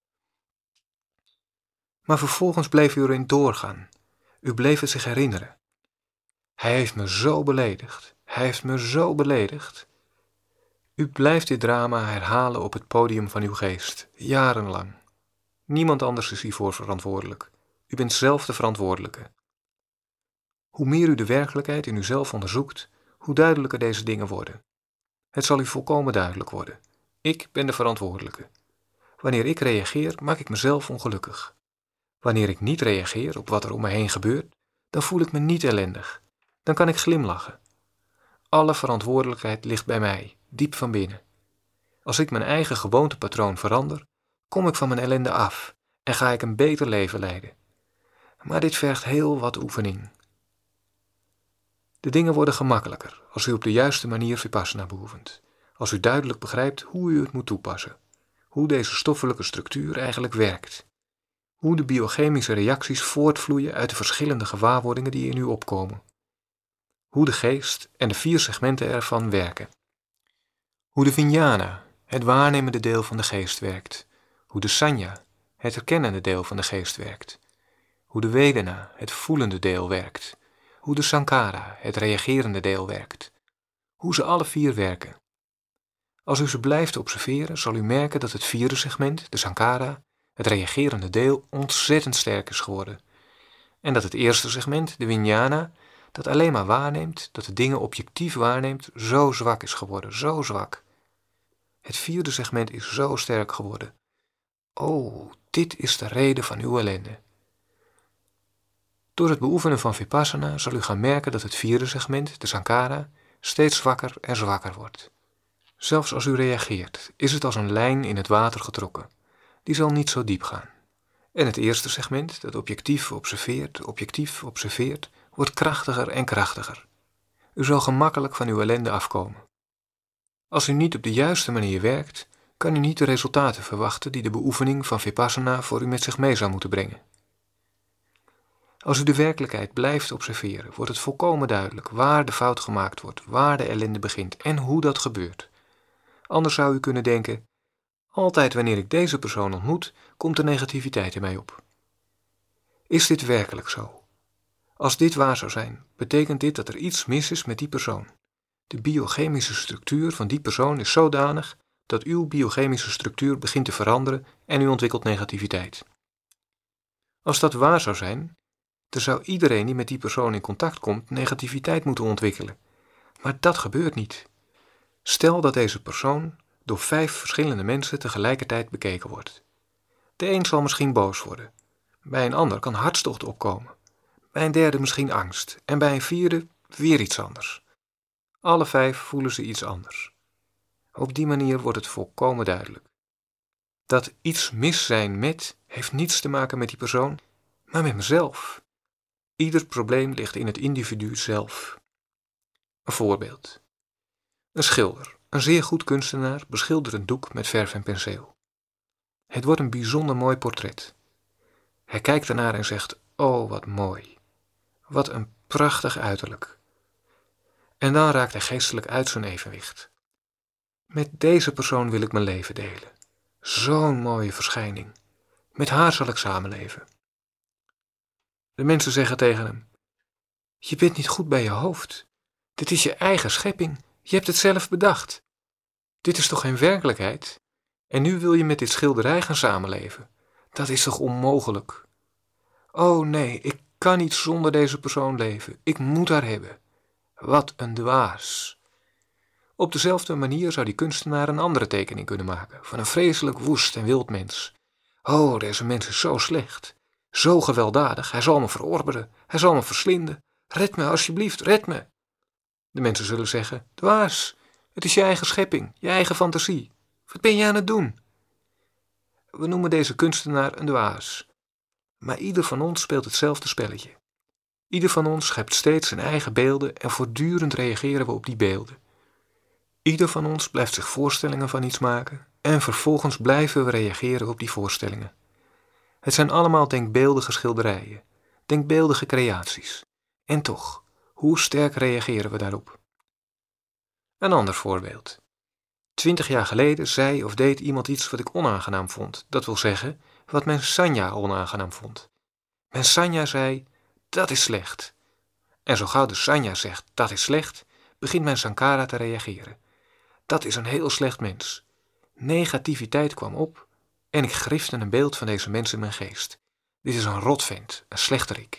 Maar vervolgens bleef u erin doorgaan. U bleef het zich herinneren. Hij heeft me zo beledigd. Hij heeft me zo beledigd. U blijft dit drama herhalen op het podium van uw geest, jarenlang. Niemand anders is hiervoor verantwoordelijk. U bent zelf de verantwoordelijke. Hoe meer u de werkelijkheid in uzelf onderzoekt, hoe duidelijker deze dingen worden. Het zal u volkomen duidelijk worden. Ik ben de verantwoordelijke. Wanneer ik reageer, maak ik mezelf ongelukkig. Wanneer ik niet reageer op wat er om me heen gebeurt, dan voel ik me niet ellendig. Dan kan ik glimlachen. Alle verantwoordelijkheid ligt bij mij, diep van binnen. Als ik mijn eigen gewoontepatroon verander, kom ik van mijn ellende af en ga ik een beter leven leiden. Maar dit vergt heel wat oefening. De dingen worden gemakkelijker als u op de juiste manier Vipassana beoefent. Als u duidelijk begrijpt hoe u het moet toepassen. Hoe deze stoffelijke structuur eigenlijk werkt. Hoe de biochemische reacties voortvloeien uit de verschillende gewaarwordingen die in u opkomen. Hoe de geest en de 4 segmenten ervan werken. Hoe de vijnana, het waarnemende deel van de geest, werkt. Hoe de sanya, het herkennende deel van de geest, werkt. Hoe de vedana, het voelende deel, werkt. Hoe de sankhara, het reagerende deel, werkt. Hoe ze alle 4 werken. Als u ze blijft observeren, zal u merken dat het 4e segment, de sankhara, het reagerende deel, ontzettend sterk is geworden. En dat het eerste segment, de vijnana, dat alleen maar waarneemt, dat de dingen objectief waarneemt, zo zwak is geworden, zo zwak. Het 4e segment is zo sterk geworden. Oh, dit is de reden van uw ellende. Door het beoefenen van Vipassana zal u gaan merken dat het 4e segment, de sankhara, steeds zwakker en zwakker wordt. Zelfs als u reageert, is het als een lijn in het water getrokken. Die zal niet zo diep gaan. En het eerste segment, dat objectief observeert, wordt krachtiger en krachtiger. U zal gemakkelijk van uw ellende afkomen. Als u niet op de juiste manier werkt, kan u niet de resultaten verwachten die de beoefening van Vipassana voor u met zich mee zou moeten brengen. Als u de werkelijkheid blijft observeren, wordt het volkomen duidelijk waar de fout gemaakt wordt, waar de ellende begint en hoe dat gebeurt. Anders zou u kunnen denken, altijd wanneer ik deze persoon ontmoet, komt er negativiteit in mij op. Is dit werkelijk zo? Als dit waar zou zijn, betekent dit dat er iets mis is met die persoon. De biochemische structuur van die persoon is zodanig dat uw biochemische structuur begint te veranderen en u ontwikkelt negativiteit. Als dat waar zou zijn, dan zou iedereen die met die persoon in contact komt negativiteit moeten ontwikkelen. Maar dat gebeurt niet. Stel dat deze persoon door 5 verschillende mensen tegelijkertijd bekeken wordt. De een zal misschien boos worden. Bij een ander kan hartstocht opkomen. Bij een derde misschien angst. En bij een 4e weer iets anders. Alle 5 voelen ze iets anders. Op die manier wordt het volkomen duidelijk. Dat iets mis zijn met heeft niets te maken met die persoon, maar met mezelf. Ieder probleem ligt in het individu zelf. Een voorbeeld. Een schilder, een zeer goed kunstenaar, beschildert een doek met verf en penseel. Het wordt een bijzonder mooi portret. Hij kijkt ernaar en zegt, oh wat mooi. Wat een prachtig uiterlijk. En dan raakt hij geestelijk uit zijn evenwicht. Met deze persoon wil ik mijn leven delen. Zo'n mooie verschijning. Met haar zal ik samenleven. De mensen zeggen tegen hem, je bent niet goed bij je hoofd. Dit is je eigen schepping. Je hebt het zelf bedacht. Dit is toch geen werkelijkheid? En nu wil je met dit schilderij gaan samenleven. Dat is toch onmogelijk? Oh nee, ik kan niet zonder deze persoon leven. Ik moet haar hebben. Wat een dwaas. Op dezelfde manier zou die kunstenaar een andere tekening kunnen maken, van een vreselijk woest en wild mens. Oh, deze mens is zo slecht. Zo gewelddadig, hij zal me verorberen, hij zal me verslinden. Red me alsjeblieft, red me. De mensen zullen zeggen, dwaas, het is je eigen schepping, je eigen fantasie. Wat ben je aan het doen? We noemen deze kunstenaar een dwaas. Maar ieder van ons speelt hetzelfde spelletje. Ieder van ons schept steeds zijn eigen beelden en voortdurend reageren we op die beelden. Ieder van ons blijft zich voorstellingen van iets maken en vervolgens blijven we reageren op die voorstellingen. Het zijn allemaal denkbeeldige schilderijen, denkbeeldige creaties. En toch, hoe sterk reageren we daarop? Een ander voorbeeld. 20 jaar geleden zei of deed iemand iets wat ik onaangenaam vond. Dat wil zeggen, wat mijn sanya onaangenaam vond. Mijn sanya zei, dat is slecht. En zo gauw de sanya zegt, dat is slecht, begint mijn sankhara te reageren. dat is een heel slecht mens. Negativiteit kwam op en ik grifte een beeld van deze mens in mijn geest. Dit is een rotvent, een slechterik.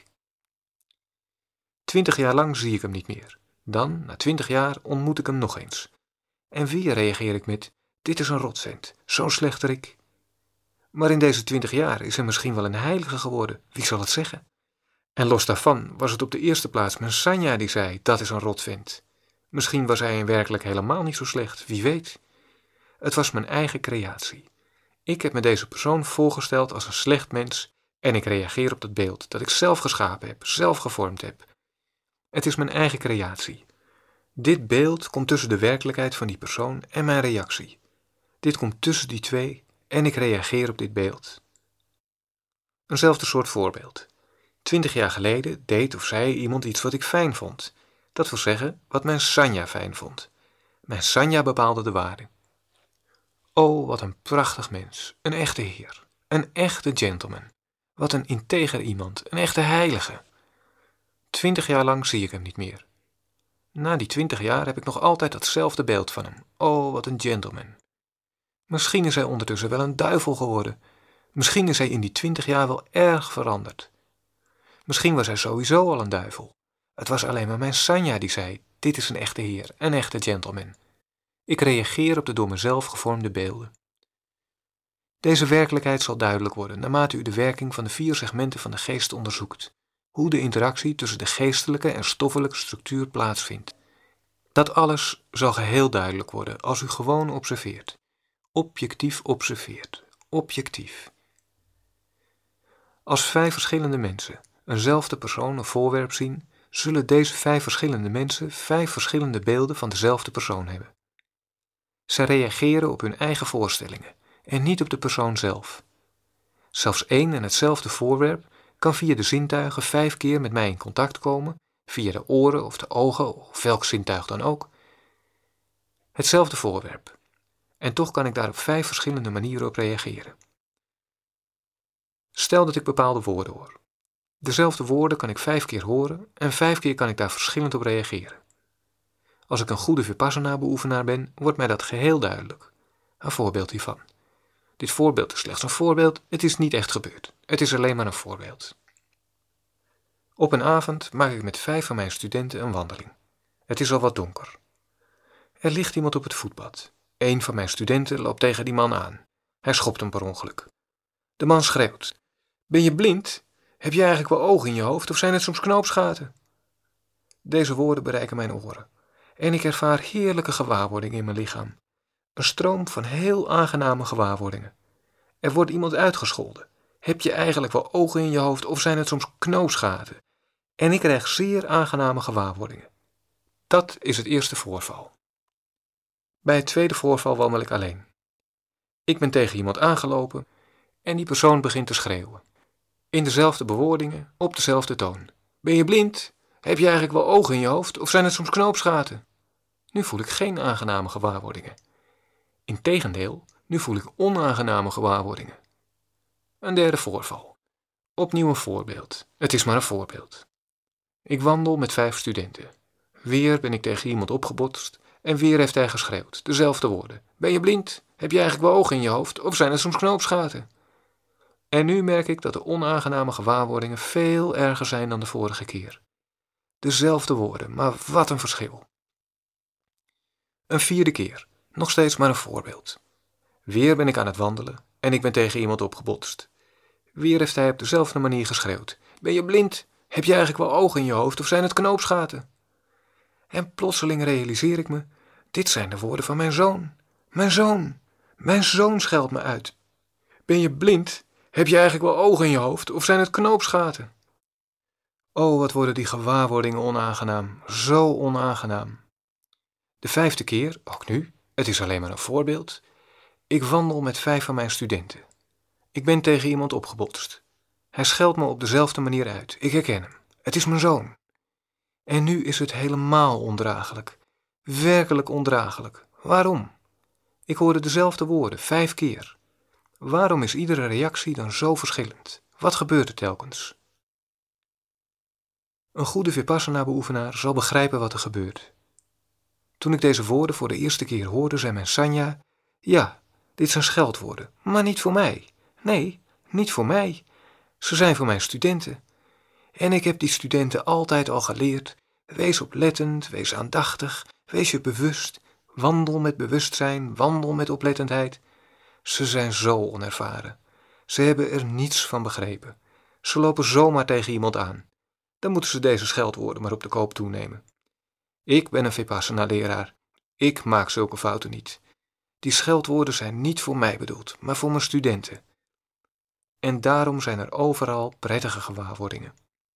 20 jaar lang zie ik hem niet meer. Dan, na 20 jaar, ontmoet ik hem nog eens. En weer reageer ik met, dit is een rotvent, zo'n slechterik. Maar in deze 20 jaar is hij misschien wel een heilige geworden, wie zal het zeggen? En los daarvan was het op de eerste plaats mijn Sanja die zei, dat is een rotvent. Misschien was hij in werkelijk helemaal niet zo slecht, wie weet. Het was mijn eigen creatie. Ik heb me deze persoon voorgesteld als een slecht mens en ik reageer op dat beeld dat ik zelf geschapen heb, zelf gevormd heb. Het is mijn eigen creatie. Dit beeld komt tussen de werkelijkheid van die persoon en mijn reactie. Dit komt tussen die twee en ik reageer op dit beeld. Eenzelfde soort voorbeeld. 20 jaar geleden deed of zei iemand iets wat ik fijn vond. Dat wil zeggen, wat mijn Sanja fijn vond. Mijn Sanja bepaalde de waarde. Oh, wat een prachtig mens, een echte heer, een echte gentleman. Wat een integer iemand, een echte heilige. 20 jaar lang zie ik hem niet meer. Na die 20 jaar heb ik nog altijd datzelfde beeld van hem. Oh, wat een gentleman. Misschien is hij ondertussen wel een duivel geworden. Misschien is hij in die 20 jaar wel erg veranderd. Misschien was hij sowieso al een duivel. Het was alleen maar mijn Sanja die zei, dit is een echte heer, een echte gentleman. Ik reageer op de door mezelf gevormde beelden. Deze werkelijkheid zal duidelijk worden naarmate u de werking van de 4 segmenten van de geest onderzoekt. Hoe de interactie tussen de geestelijke en stoffelijke structuur plaatsvindt. Dat alles zal geheel duidelijk worden als u gewoon observeert. Objectief observeert. Objectief. Als 5 verschillende mensen eenzelfde persoon of voorwerp zien, zullen deze 5 verschillende mensen 5 verschillende beelden van dezelfde persoon hebben. Zij reageren op hun eigen voorstellingen en niet op de persoon zelf. Zelfs één en hetzelfde voorwerp kan via de zintuigen 5 keer met mij in contact komen, via de oren of de ogen of welk zintuig dan ook. Hetzelfde voorwerp. En toch kan ik daar op 5 verschillende manieren op reageren. Stel dat ik bepaalde woorden hoor. Dezelfde woorden kan ik 5 keer horen en 5 keer kan ik daar verschillend op reageren. Als ik een goede Vipassana-beoefenaar ben, wordt mij dat geheel duidelijk. Een voorbeeld hiervan. Dit voorbeeld is slechts een voorbeeld, het is niet echt gebeurd. Het is alleen maar een voorbeeld. Op een avond maak ik met 5 van mijn studenten een wandeling. Het is al wat donker. Er ligt iemand op het voetpad. Een van mijn studenten loopt tegen die man aan. Hij schopt hem per ongeluk. De man schreeuwt. Ben je blind? Heb je eigenlijk wel ogen in je hoofd of zijn het soms knoopsgaten? Deze woorden bereiken mijn oren. En ik ervaar heerlijke gewaarwordingen in mijn lichaam. Een stroom van heel aangename gewaarwordingen. Er wordt iemand uitgescholden. Heb je eigenlijk wel ogen in je hoofd of zijn het soms knoopsgaten? En ik krijg zeer aangename gewaarwordingen. Dat is het eerste voorval. Bij het tweede voorval wandel ik alleen. Ik ben tegen iemand aangelopen en die persoon begint te schreeuwen. In dezelfde bewoordingen, op dezelfde toon. Ben je blind? Heb je eigenlijk wel ogen in je hoofd of zijn het soms knoopsgaten? Nu voel ik geen aangename gewaarwordingen. Integendeel, nu voel ik onaangename gewaarwordingen. Een derde voorval. Opnieuw een voorbeeld. Het is maar een voorbeeld. Ik wandel met 5 studenten. Weer ben ik tegen iemand opgebotst en weer heeft hij geschreeuwd. Dezelfde woorden. Ben je blind? Heb je eigenlijk wel ogen in je hoofd of zijn het soms knoopsgaten? En nu merk ik dat de onaangename gewaarwordingen veel erger zijn dan de vorige keer. Dezelfde woorden, maar wat een verschil. Een 4e keer, nog steeds maar een voorbeeld. Weer ben ik aan het wandelen en ik ben tegen iemand opgebotst. Weer heeft hij op dezelfde manier geschreeuwd. Ben je blind? Heb je eigenlijk wel ogen in je hoofd of zijn het knoopsgaten? En plotseling realiseer ik me, dit zijn de woorden van mijn zoon. Mijn zoon! Mijn zoon scheldt me uit. Ben je blind? Heb je eigenlijk wel ogen in je hoofd of zijn het knoopsgaten? Oh, wat worden die gewaarwordingen onaangenaam, zo onaangenaam. De 5e keer, ook nu, het is alleen maar een voorbeeld. Ik wandel met 5 van mijn studenten. Ik ben tegen iemand opgebotst. Hij scheldt me op dezelfde manier uit. Ik herken hem. Het is mijn zoon. En nu is het helemaal ondraaglijk. Werkelijk ondraaglijk. Waarom? Ik hoorde dezelfde woorden 5 keer. Waarom is iedere reactie dan zo verschillend? Wat gebeurt er telkens? Een goede Vipassana-beoefenaar zal begrijpen wat er gebeurt. Toen ik deze woorden voor de eerste keer hoorde, zei mijn Sanja: ja, dit zijn scheldwoorden, maar niet voor mij. Nee, niet voor mij. Ze zijn voor mijn studenten. En ik heb die studenten altijd al geleerd: wees oplettend, wees aandachtig, wees je bewust, wandel met bewustzijn, wandel met oplettendheid. Ze zijn zo onervaren. Ze hebben er niets van begrepen. Ze lopen zomaar tegen iemand aan. Dan moeten ze deze scheldwoorden maar op de koop toenemen. Ik ben een Vipassana-leraar. Ik maak zulke fouten niet. Die scheldwoorden zijn niet voor mij bedoeld, maar voor mijn studenten. En daarom zijn er overal prettige gewaarwordingen.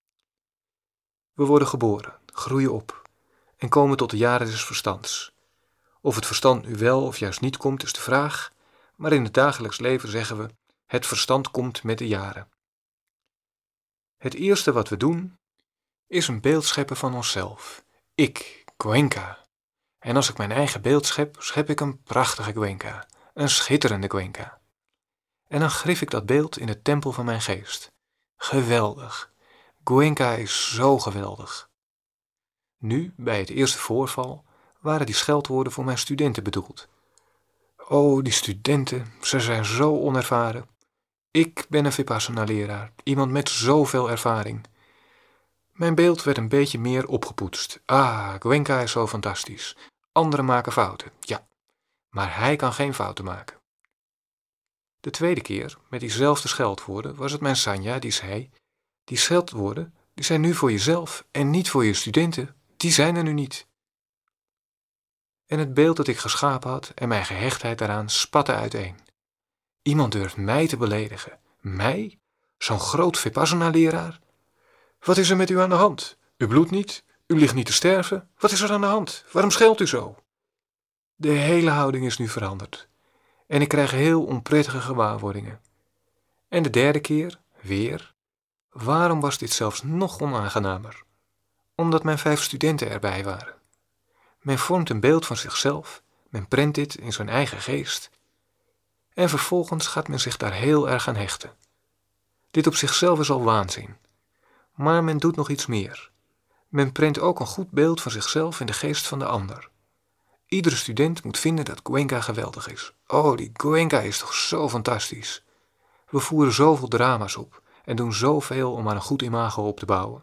We worden geboren, groeien op en komen tot de jaren des verstands. Of het verstand nu wel of juist niet komt, is de vraag, maar in het dagelijks leven zeggen we: het verstand komt met de jaren. Het eerste wat we doen, is een beeld scheppen van onszelf. Ik, Goenka. En als ik mijn eigen beeld schep, schep ik een prachtige Goenka, een schitterende Goenka. En dan grif ik dat beeld in de tempel van mijn geest. Geweldig. Goenka is zo geweldig. Nu, bij het eerste voorval, waren die scheldwoorden voor mijn studenten bedoeld. Oh, die studenten, ze zijn zo onervaren. Ik ben een Vipassana-leraar, iemand met zoveel ervaring. Mijn beeld werd een beetje meer opgepoetst. Ah, Goenka is zo fantastisch. Anderen maken fouten, ja. Maar hij kan geen fouten maken. De tweede keer, met diezelfde scheldwoorden, was het mijn Sanja die zei: die scheldwoorden, die zijn nu voor jezelf en niet voor je studenten. Die zijn er nu niet. En het beeld dat ik geschapen had en mijn gehechtheid daaraan spatte uiteen. Iemand durft mij te beledigen. Mij? Zo'n groot Vipassana-leraar? Wat is er met u aan de hand? U bloedt niet? U ligt niet te sterven? Wat is er aan de hand? Waarom scheldt u zo? De hele houding is nu veranderd. En ik krijg heel onprettige gewaarwordingen. En de derde keer, weer. Waarom was dit zelfs nog onaangenamer? Omdat mijn 5 studenten erbij waren. Men vormt een beeld van zichzelf, men prent dit in zijn eigen geest. En vervolgens gaat men zich daar heel erg aan hechten. Dit op zichzelf is al waanzin. Maar men doet nog iets meer. Men prent ook een goed beeld van zichzelf in de geest van de ander. Iedere student moet vinden dat Goenka geweldig is. Oh, die Goenka is toch zo fantastisch. We voeren zoveel drama's op en doen zoveel om aan een goed imago op te bouwen.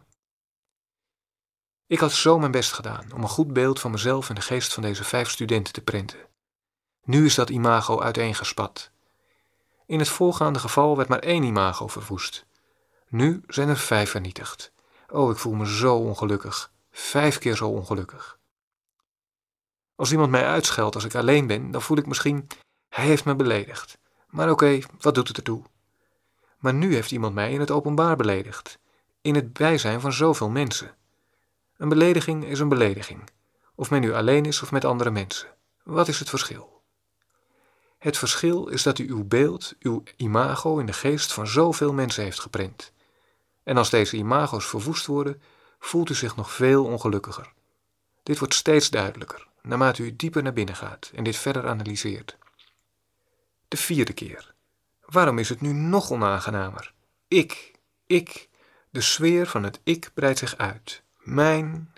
Ik had zo mijn best gedaan om een goed beeld van mezelf in de geest van deze 5 studenten te prenten. Nu is dat imago uiteengespat. In het voorgaande geval werd maar 1 imago verwoest. Nu zijn er 5 vernietigd. Oh, ik voel me zo ongelukkig. 5 keer zo ongelukkig. Als iemand mij uitscheldt als ik alleen ben, dan voel ik misschien: hij heeft me beledigd. Maar oké, wat doet het ertoe? Maar nu heeft iemand mij in het openbaar beledigd. In het bijzijn van zoveel mensen. Een belediging is een belediging. Of men nu alleen is of met andere mensen. Wat is het verschil? Het verschil is dat u uw beeld, uw imago in de geest van zoveel mensen heeft geprent. En als deze imago's verwoest worden, voelt u zich nog veel ongelukkiger. Dit wordt steeds duidelijker, naarmate u dieper naar binnen gaat en dit verder analyseert. De 4e keer. Waarom is het nu nog onaangenamer? Ik. De sfeer van het ik breidt zich uit. Mijn.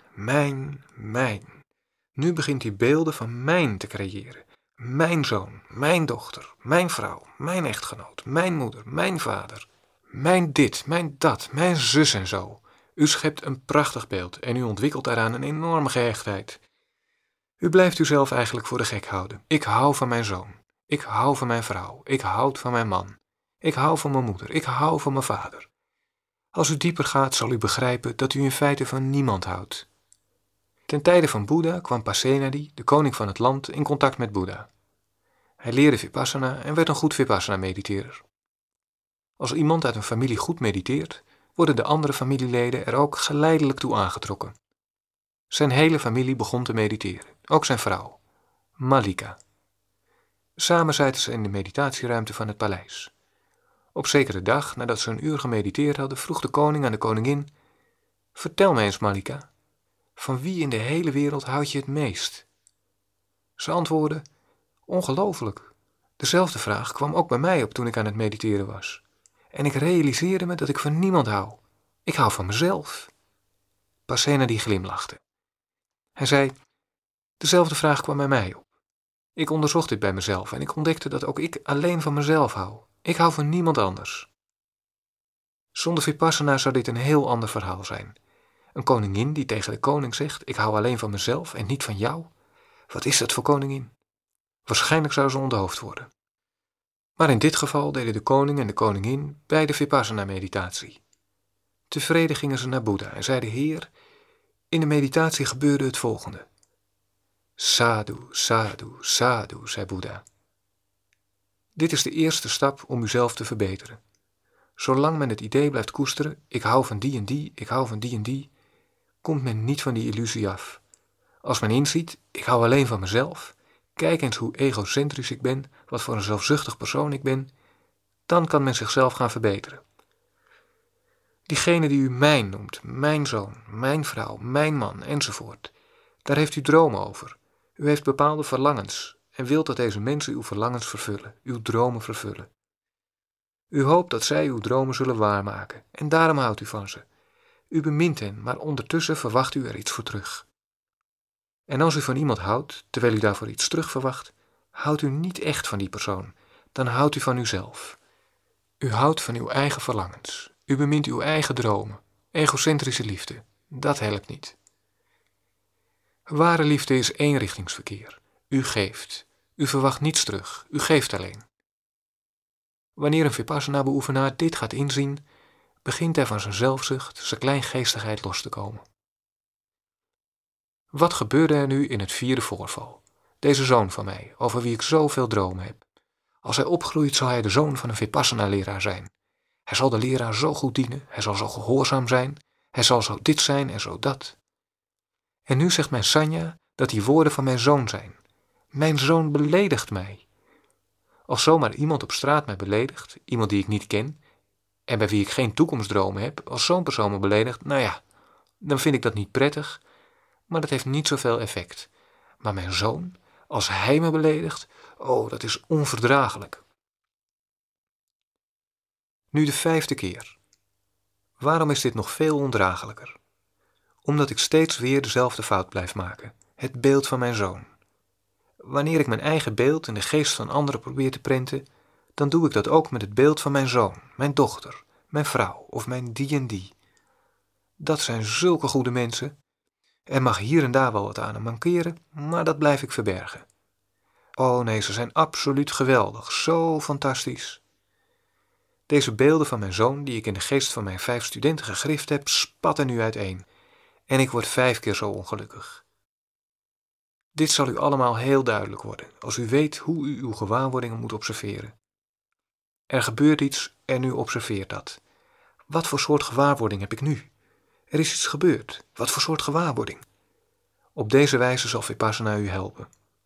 Nu begint hij beelden van mijn te creëren. Mijn zoon, mijn dochter, mijn vrouw, mijn echtgenoot, mijn moeder, mijn vader. Mijn dit, mijn dat, mijn zus en zo. U schept een prachtig beeld en u ontwikkelt daaraan een enorme gehechtheid. U blijft uzelf eigenlijk voor de gek houden. Ik hou van mijn zoon. Ik hou van mijn vrouw. Ik houd van mijn man. Ik hou van mijn moeder. Ik hou van mijn vader. Als u dieper gaat, zal u begrijpen dat u in feite van niemand houdt. Ten tijde van Boeddha kwam Pasenadi, de koning van het land, in contact met Boeddha. Hij leerde Vipassana en werd een goed Vipassana-mediteerder. Als iemand uit een familie goed mediteert, worden de andere familieleden er ook geleidelijk toe aangetrokken. Zijn hele familie begon te mediteren, ook zijn vrouw, Malika. Samen zaten ze in de meditatieruimte van het paleis. Op zekere dag, nadat ze een uur gemediteerd hadden, vroeg de koning aan de koningin: vertel mij eens, Malika, van wie in de hele wereld houd je het meest? Ze antwoordde: ongelooflijk. Dezelfde vraag kwam ook bij mij op toen ik aan het mediteren was. En ik realiseerde me dat ik van niemand hou. Ik hou van mezelf. Pasenadi glimlachte. Hij zei: Dezelfde vraag kwam bij mij op. Ik onderzocht dit bij mezelf en ik ontdekte dat ook ik alleen van mezelf hou. Ik hou van niemand anders. Zonder Vipassana zou dit een heel ander verhaal zijn. Een koningin die tegen de koning zegt, ik hou alleen van mezelf en niet van jou. Wat is dat voor koningin? Waarschijnlijk zou ze onthoofd worden. Maar in dit geval deden de koning en de koningin beide Vipassana-meditatie. Tevreden gingen ze naar Boeddha en zeiden, Heer, in de meditatie gebeurde het volgende. Sadhu, sadhu, sadhu, zei Boeddha. Dit is de eerste stap om uzelf te verbeteren. Zolang men het idee blijft koesteren, ik hou van die en die, ik hou van die en die, komt men niet van die illusie af. Als men inziet, ik hou alleen van mezelf, kijk eens hoe egocentrisch ik ben, wat voor een zelfzuchtig persoon ik ben, dan kan men zichzelf gaan verbeteren. Diegene die u mijn noemt, mijn zoon, mijn vrouw, mijn man, enzovoort, daar heeft u dromen over. U heeft bepaalde verlangens en wilt dat deze mensen uw verlangens vervullen, uw dromen vervullen. U hoopt dat zij uw dromen zullen waarmaken en daarom houdt u van ze. U bemint hen, maar ondertussen verwacht u er iets voor terug. En als u van iemand houdt, terwijl u daarvoor iets terug verwacht, houdt u niet echt van die persoon, dan houdt u van uzelf. U houdt van uw eigen verlangens, u bemint uw eigen dromen, egocentrische liefde, dat helpt niet. Ware liefde is eenrichtingsverkeer. U geeft, u verwacht niets terug, u geeft alleen. Wanneer een Vipassana-beoefenaar dit gaat inzien, begint hij van zijn zelfzucht, zijn kleingeestigheid los te komen. Wat gebeurde er nu in het vierde voorval? Deze zoon van mij, over wie ik zoveel dromen heb. Als hij opgroeit, zal hij de zoon van een Vipassana-leraar zijn. Hij zal de leraar zo goed dienen, hij zal zo gehoorzaam zijn, hij zal zo dit zijn en zo dat. En nu zegt mijn Sanya dat die woorden van mijn zoon zijn. Mijn zoon beledigt mij. Als zomaar iemand op straat mij beledigt, iemand die ik niet ken, en bij wie ik geen toekomstdromen heb, als zo'n persoon me beledigt, nou ja, dan vind ik dat niet prettig, maar dat heeft niet zoveel effect. Maar mijn zoon, als hij me beledigt, oh, dat is onverdraaglijk. Nu de 5e keer. Waarom is dit nog veel ondraaglijker? Omdat ik steeds weer dezelfde fout blijf maken. Het beeld van mijn zoon. Wanneer ik mijn eigen beeld in de geest van anderen probeer te prenten, dan doe ik dat ook met het beeld van mijn zoon, mijn dochter, mijn vrouw of mijn die en die. Dat zijn zulke goede mensen. Er mag hier en daar wel wat aan hem mankeren, maar dat blijf ik verbergen. Oh nee, ze zijn absoluut geweldig, zo fantastisch. Deze beelden van mijn zoon, die ik in de geest van mijn 5 studenten gegrift heb, spatten nu uiteen. En ik word 5 keer zo ongelukkig. Dit zal u allemaal heel duidelijk worden, als u weet hoe u uw gewaarwordingen moet observeren. Er gebeurt iets en u observeert dat. Wat voor soort gewaarwording heb ik nu? Er is iets gebeurd. Wat voor soort gewaarwording? Op deze wijze zal Vipassana u helpen.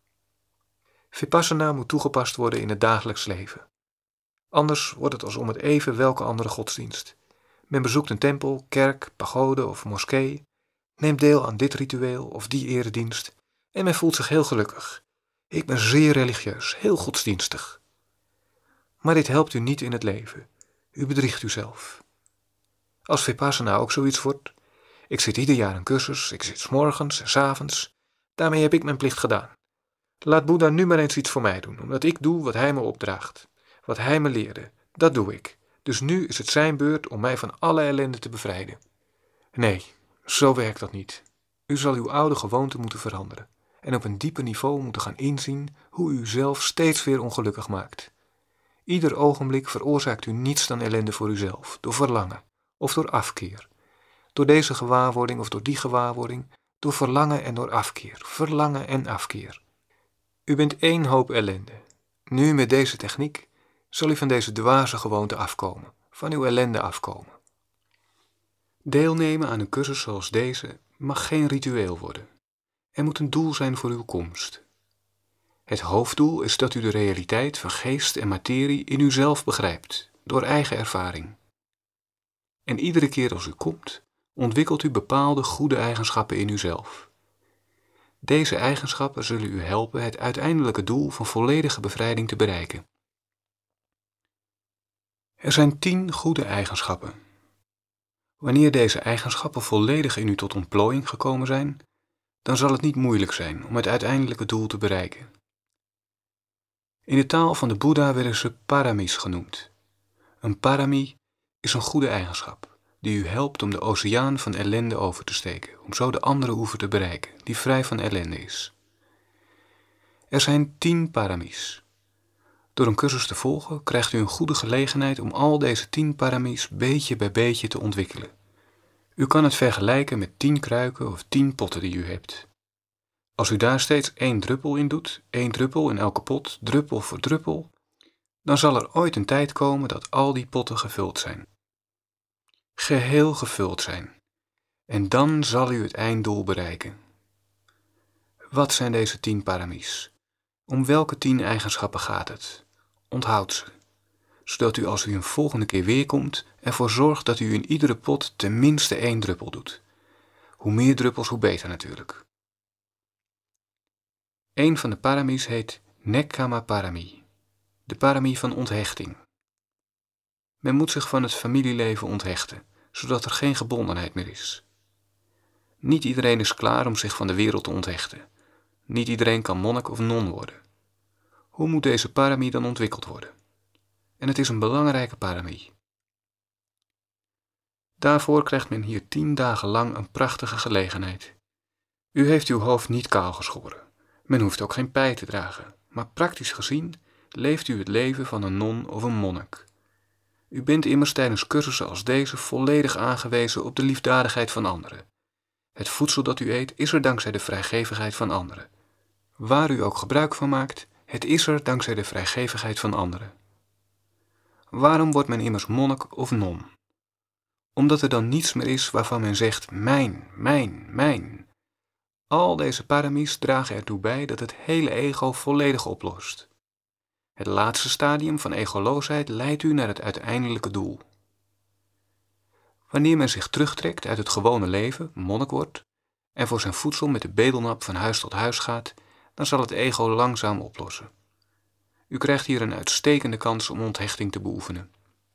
Vipassana moet toegepast worden in het dagelijks leven. Anders wordt het als om het even welke andere godsdienst. Men bezoekt een tempel, kerk, pagode of moskee, neemt deel aan dit ritueel of die eredienst en men voelt zich heel gelukkig. Ik ben zeer religieus, heel godsdienstig. Maar dit helpt u niet in het leven. U bedriegt uzelf. Als Vipassana ook zoiets wordt, ik zit ieder jaar een cursus, ik zit 's morgens en 's avonds, daarmee heb ik mijn plicht gedaan. Laat Boeddha nu maar eens iets voor mij doen, omdat ik doe wat hij me opdraagt. Wat hij me leerde, dat doe ik. Dus nu is het zijn beurt om mij van alle ellende te bevrijden. Nee, zo werkt dat niet. U zal uw oude gewoonten moeten veranderen en op een dieper niveau moeten gaan inzien hoe u uzelf steeds weer ongelukkig maakt. Ieder ogenblik veroorzaakt u niets dan ellende voor uzelf, door verlangen of door afkeer. Door deze gewaarwording of door die gewaarwording, door verlangen en door afkeer, verlangen en afkeer. U bent één hoop ellende. Nu met deze techniek zal u van deze dwaze gewoonte afkomen, van uw ellende afkomen. Deelnemen aan een cursus zoals deze mag geen ritueel worden. Er moet een doel zijn voor uw komst. Het hoofddoel is dat u de realiteit van geest en materie in uzelf begrijpt, door eigen ervaring. En iedere keer als u komt, ontwikkelt u bepaalde goede eigenschappen in uzelf. Deze eigenschappen zullen u helpen het uiteindelijke doel van volledige bevrijding te bereiken. Er zijn 10 goede eigenschappen. Wanneer deze eigenschappen volledig in u tot ontplooiing gekomen zijn, dan zal het niet moeilijk zijn om het uiteindelijke doel te bereiken. In de taal van de Boeddha werden ze paramis genoemd. Een parami is een goede eigenschap die u helpt om de oceaan van ellende over te steken, om zo de andere oever te bereiken, die vrij van ellende is. Er zijn 10 paramis. Door een cursus te volgen krijgt u een goede gelegenheid om al deze 10 paramis beetje bij beetje te ontwikkelen. U kan het vergelijken met 10 kruiken of 10 potten die u hebt. Als u daar steeds 1 druppel in doet, 1 druppel in elke pot, druppel voor druppel, dan zal er ooit een tijd komen dat al die potten gevuld zijn. Geheel gevuld zijn. En dan zal u het einddoel bereiken. Wat zijn deze 10 paramis? Om welke 10 eigenschappen gaat het? Onthoud ze, zodat u als u een volgende keer weer komt ervoor zorgt dat u in iedere pot tenminste 1 druppel doet. Hoe meer druppels, hoe beter natuurlijk. Een van de paramis heet Nekkhamma parami, de parami van onthechting. Men moet zich van het familieleven onthechten, zodat er geen gebondenheid meer is. Niet iedereen is klaar om zich van de wereld te onthechten. Niet iedereen kan monnik of non worden. Hoe moet deze parami dan ontwikkeld worden? En het is een belangrijke parami. Daarvoor krijgt men hier 10 dagen lang een prachtige gelegenheid. U heeft uw hoofd niet kaal geschoren. Men hoeft ook geen pij te dragen, maar praktisch gezien leeft u het leven van een non of een monnik. U bent immers tijdens cursussen als deze volledig aangewezen op de liefdadigheid van anderen. Het voedsel dat u eet is er dankzij de vrijgevigheid van anderen. Waar u ook gebruik van maakt, het is er dankzij de vrijgevigheid van anderen. Waarom wordt men immers monnik of non? Omdat er dan niets meer is waarvan men zegt mijn, mijn, mijn. Al deze paramis dragen ertoe bij dat het hele ego volledig oplost. Het laatste stadium van egoloosheid leidt u naar het uiteindelijke doel. Wanneer men zich terugtrekt uit het gewone leven, monnik wordt, en voor zijn voedsel met de bedelnap van huis tot huis gaat, dan zal het ego langzaam oplossen. U krijgt hier een uitstekende kans om onthechting te beoefenen.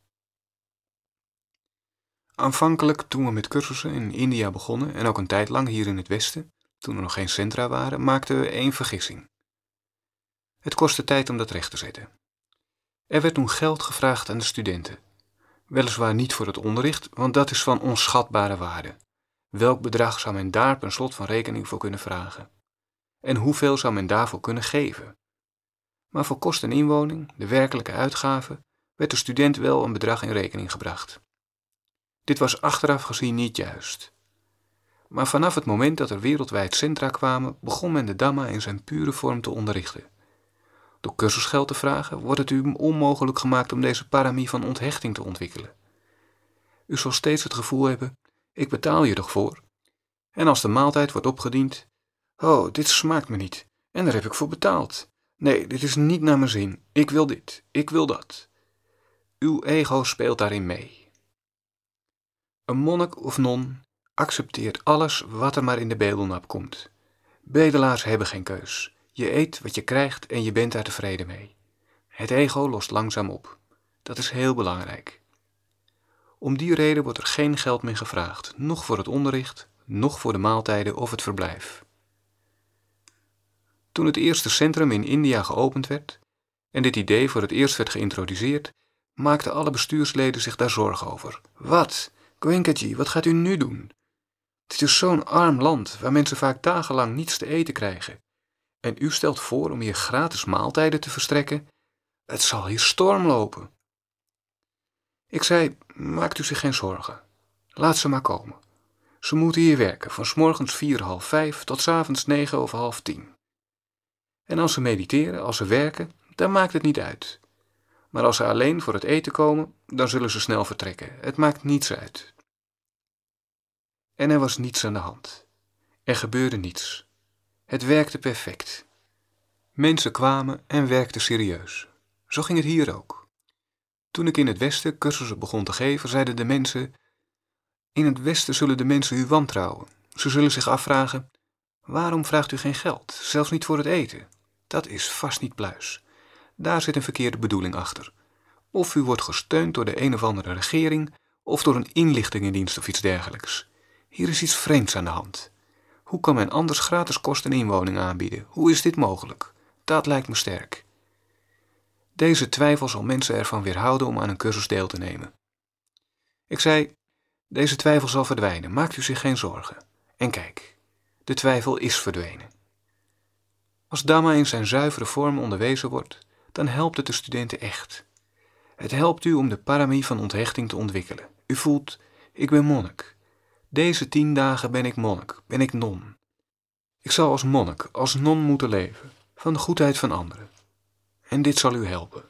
Aanvankelijk, toen we met cursussen in India begonnen en ook een tijd lang hier in het Westen, toen er nog geen centra waren, maakten we 1 vergissing. Het kostte tijd om dat recht te zetten. Er werd toen geld gevraagd aan de studenten. Weliswaar niet voor het onderricht, want dat is van onschatbare waarde. Welk bedrag zou men daar per slot van rekening voor kunnen vragen? En hoeveel zou men daarvoor kunnen geven? Maar voor kost en inwoning, de werkelijke uitgaven, werd de student wel een bedrag in rekening gebracht. Dit was achteraf gezien niet juist. Maar vanaf het moment dat er wereldwijd centra kwamen, begon men de Dhamma in zijn pure vorm te onderrichten. Door cursusgeld te vragen, wordt het u onmogelijk gemaakt om deze parami van onthechting te ontwikkelen. U zal steeds het gevoel hebben, ik betaal hier toch voor? En als de maaltijd wordt opgediend, oh, dit smaakt me niet, en daar heb ik voor betaald. Nee, dit is niet naar mijn zin, ik wil dit, ik wil dat. Uw ego speelt daarin mee. Een monnik of non accepteert alles wat er maar in de bedelnap komt. Bedelaars hebben geen keus. Je eet wat je krijgt en je bent daar tevreden mee. Het ego lost langzaam op. Dat is heel belangrijk. Om die reden wordt er geen geld meer gevraagd, noch voor het onderricht, noch voor de maaltijden of het verblijf. Toen het eerste centrum in India geopend werd en dit idee voor het eerst werd geïntroduceerd, maakten alle bestuursleden zich daar zorgen over. Wat? Goenkaji, wat gaat u nu doen? Het is zo'n arm land waar mensen vaak dagenlang niets te eten krijgen. En u stelt voor om hier gratis maaltijden te verstrekken? Het zal hier storm lopen. Ik zei, maakt u zich geen zorgen. Laat ze maar komen. Ze moeten hier werken, van 's morgens 4:30 tot 's avonds 9 of 9:30. En als ze mediteren, als ze werken, dan maakt het niet uit. Maar als ze alleen voor het eten komen, dan zullen ze snel vertrekken. Het maakt niets uit. En er was niets aan de hand. Er gebeurde niets. Het werkte perfect. Mensen kwamen en werkten serieus. Zo ging het hier ook. Toen ik in het Westen cursussen begon te geven, zeiden de mensen, in het Westen zullen de mensen u wantrouwen. Ze zullen zich afvragen, waarom vraagt u geen geld, zelfs niet voor het eten? Dat is vast niet pluis. Daar zit een verkeerde bedoeling achter. Of u wordt gesteund door de een of andere regering, of door een inlichtingendienst of iets dergelijks. Hier is iets vreemds aan de hand. Hoe kan men anders gratis kost en inwoning aanbieden? Hoe is dit mogelijk? Dat lijkt me sterk. Deze twijfel zal mensen ervan weerhouden om aan een cursus deel te nemen. Ik zei, deze twijfel zal verdwijnen, maakt u zich geen zorgen. En kijk, de twijfel is verdwenen. Als Dhamma in zijn zuivere vorm onderwezen wordt, dan helpt het de studenten echt. Het helpt u om de paramie van onthechting te ontwikkelen. U voelt, ik ben monnik. Deze 10 dagen ben ik monnik, ben ik non. Ik zal als monnik, als non moeten leven, van de goedheid van anderen. En dit zal u helpen.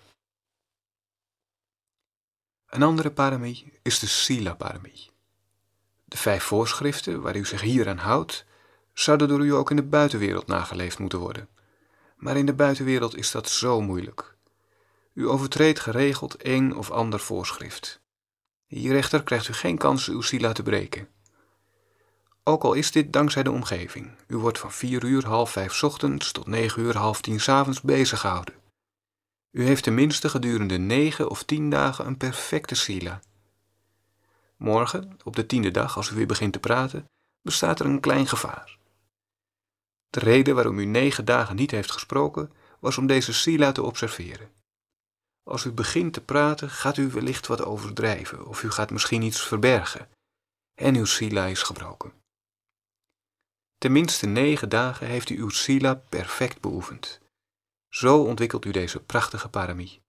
Een andere paramie is de Sila-paramie. De 5 voorschriften, waar u zich hier aan houdt, zouden door u ook in de buitenwereld nageleefd moeten worden. Maar in de buitenwereld is dat zo moeilijk. U overtreedt geregeld een of ander voorschrift. Hier echter krijgt u geen kans uw Sila te breken. Ook al is dit dankzij de omgeving. U wordt van 4 uur, 4:30 's ochtends tot 9 uur, 9:30 's avonds bezig gehouden. U heeft tenminste gedurende 9 of 10 dagen een perfecte Sila. Morgen, op de 10e dag, als u weer begint te praten, bestaat er een klein gevaar. De reden waarom u 9 dagen niet heeft gesproken, was om deze Sila te observeren. Als u begint te praten, gaat u wellicht wat overdrijven, of u gaat misschien iets verbergen, en uw Sila is gebroken. Tenminste 9 dagen heeft u uw Sila perfect beoefend. Zo ontwikkelt u deze prachtige paramie.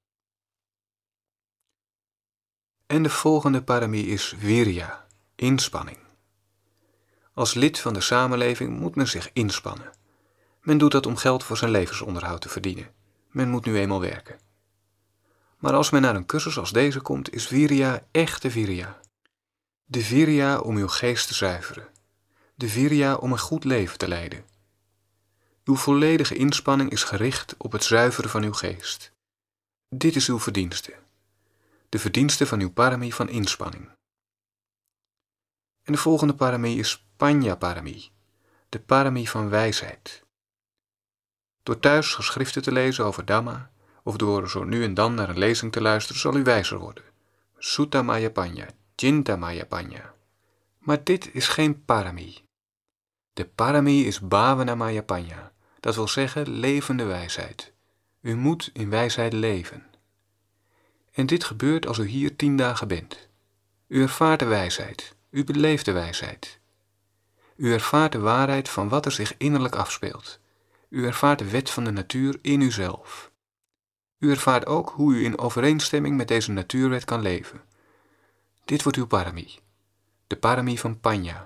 En de volgende paramie is Virya, inspanning. Als lid van de samenleving moet men zich inspannen. Men doet dat om geld voor zijn levensonderhoud te verdienen. Men moet nu eenmaal werken. Maar als men naar een cursus als deze komt, is Virya echte Virya. De Virya om uw geest te zuiveren. De Virya om een goed leven te leiden. Uw volledige inspanning is gericht op het zuiveren van uw geest. Dit is uw verdienste. De verdienste van uw paramie van inspanning. En de volgende paramie is Panya-paramie, de paramie van wijsheid. Door thuis geschriften te lezen over Dhamma, of door zo nu en dan naar een lezing te luisteren, zal u wijzer worden. Sutta Maya Panya, Cinta Maya Panya. Maar dit is geen paramie. De paramie is Bhavana Maya Panya, dat wil zeggen levende wijsheid. U moet in wijsheid leven. En dit gebeurt als u hier 10 dagen bent. U ervaart de wijsheid, u beleeft de wijsheid. U ervaart de waarheid van wat er zich innerlijk afspeelt. U ervaart de wet van de natuur in uzelf. U ervaart ook hoe u in overeenstemming met deze natuurwet kan leven. Dit wordt uw paramie, de paramie van Panya.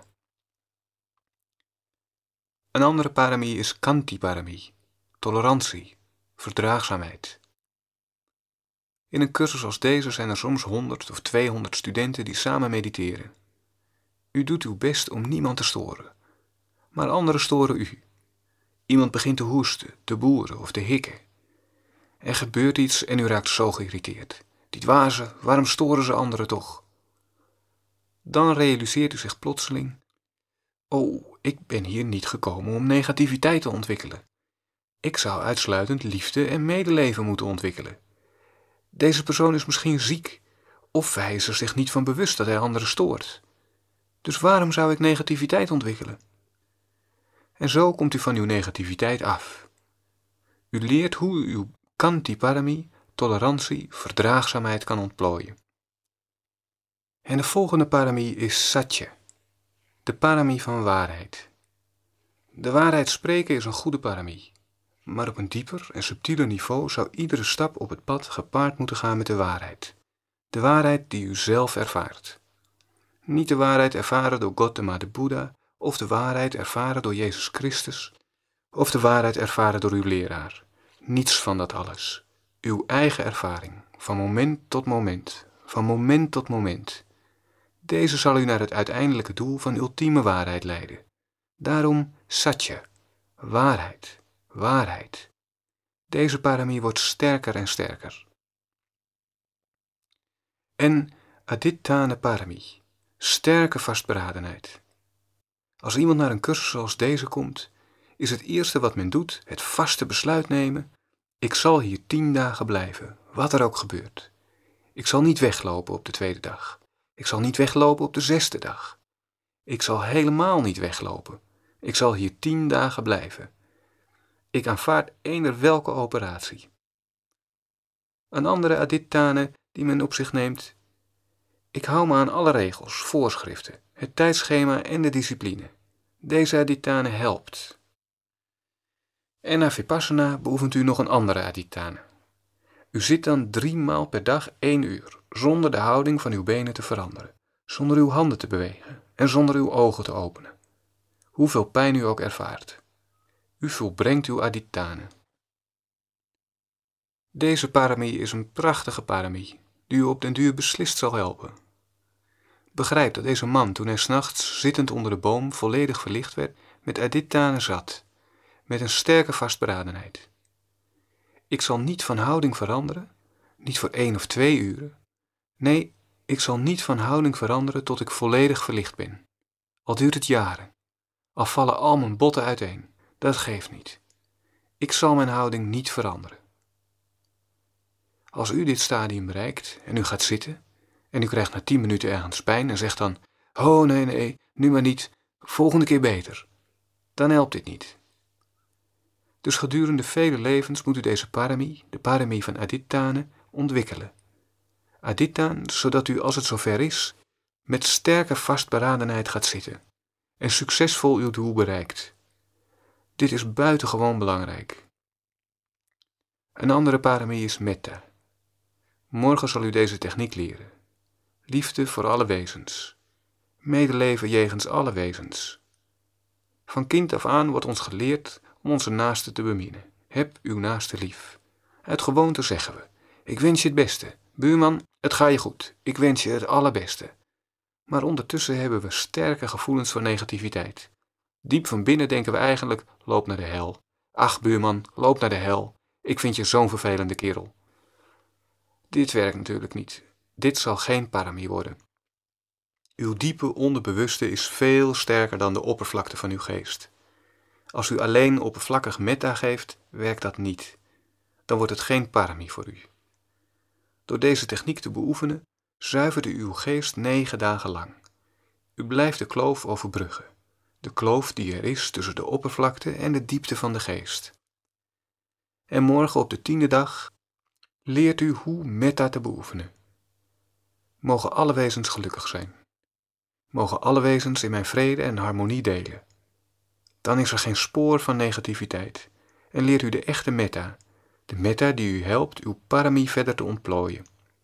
Een andere paramie is Khanti-paramie, tolerantie, verdraagzaamheid. In een cursus als deze zijn er soms 100 of 200 studenten die samen mediteren. U doet uw best om niemand te storen, maar anderen storen u. Iemand begint te hoesten, te boeren of te hikken. Er gebeurt iets en u raakt zo geïrriteerd. Die dwazen, waarom storen ze anderen toch? Dan realiseert u zich plotseling: oh, ik ben hier niet gekomen om negativiteit te ontwikkelen. Ik zou uitsluitend liefde en medeleven moeten ontwikkelen. Deze persoon is misschien ziek, of hij is er zich niet van bewust dat hij anderen stoort. Dus waarom zou ik negativiteit ontwikkelen? En zo komt u van uw negativiteit af. U leert hoe u uw Khanti-paramie, tolerantie, verdraagzaamheid kan ontplooien. En de volgende paramie is Satya, de paramie van waarheid. De waarheid spreken is een goede paramie, maar op een dieper en subtieler niveau zou iedere stap op het pad gepaard moeten gaan met de waarheid. De waarheid die u zelf ervaart. Niet de waarheid ervaren door Gautama de Boeddha, of de waarheid ervaren door Jezus Christus, of de waarheid ervaren door uw leraar. Niets van dat alles. Uw eigen ervaring, van moment tot moment, van moment tot moment. Deze zal u naar het uiteindelijke doel van ultieme waarheid leiden. Daarom Satya, waarheid, waarheid. Deze paramie wordt sterker en sterker. En Aditthana paramie, sterke vastberadenheid. Als iemand naar een cursus zoals deze komt, is het eerste wat men doet het vaste besluit nemen: ik zal hier 10 dagen blijven, wat er ook gebeurt. Ik zal niet weglopen op de 2e dag. Ik zal niet weglopen op de 6e dag. Ik zal helemaal niet weglopen. Ik zal hier 10 dagen blijven. Ik aanvaard eender welke operatie. Een andere aditane die men op zich neemt. Ik hou me aan alle regels, voorschriften, het tijdschema en de discipline. Deze aditane helpt. En na Vipassana beoefent u nog een andere aditane. U zit dan 3 maal per dag 1 uur, zonder de houding van uw benen te veranderen, zonder uw handen te bewegen en zonder uw ogen te openen. Hoeveel pijn u ook ervaart. U volbrengt uw aditane. Deze paramie is een prachtige paramie, die u op den duur beslist zal helpen. Begrijp dat deze man, toen hij 's nachts zittend onder de boom volledig verlicht werd, met aditane zat, met een sterke vastberadenheid. Ik zal niet van houding veranderen, niet voor 1 of 2 uren. Nee, ik zal niet van houding veranderen tot ik volledig verlicht ben. Al duurt het jaren, al vallen al mijn botten uiteen, dat geeft niet. Ik zal mijn houding niet veranderen. Als u dit stadium bereikt en u gaat zitten en u krijgt na 10 minuten ergens pijn en zegt dan, oh nee, nu maar niet, volgende keer beter, dan helpt dit niet. Dus gedurende vele levens moet u deze paramie, de paramie van aditane, ontwikkelen. Adittaan, zodat u als het zover is, met sterke vastberadenheid gaat zitten en succesvol uw doel bereikt. Dit is buitengewoon belangrijk. Een andere paramie is metta. Morgen zal u deze techniek leren. Liefde voor alle wezens. Medeleven jegens alle wezens. Van kind af aan wordt ons geleerd om onze naaste te beminnen. Heb uw naaste lief. Uit gewoonte zeggen we, ik wens je het beste. Buurman, het gaat je goed. Ik wens je het allerbeste. Maar ondertussen hebben we sterke gevoelens van negativiteit. Diep van binnen denken we eigenlijk, loop naar de hel. Ach buurman, loop naar de hel. Ik vind je zo'n vervelende kerel. Dit werkt natuurlijk niet. Dit zal geen paramie worden. Uw diepe onderbewuste is veel sterker dan de oppervlakte van uw geest. Als u alleen oppervlakkig metta geeft, werkt dat niet. Dan wordt het geen paramie voor u. Door deze techniek te beoefenen, zuivert u uw geest 9 dagen lang. U blijft de kloof overbruggen. De kloof die er is tussen de oppervlakte en de diepte van de geest. En morgen op de 10e dag leert u hoe metta te beoefenen. Mogen alle wezens gelukkig zijn. Mogen alle wezens in mijn vrede en harmonie delen. Dan is er geen spoor van negativiteit en leert u de echte metta, de metta die u helpt uw paramie verder te ontplooien.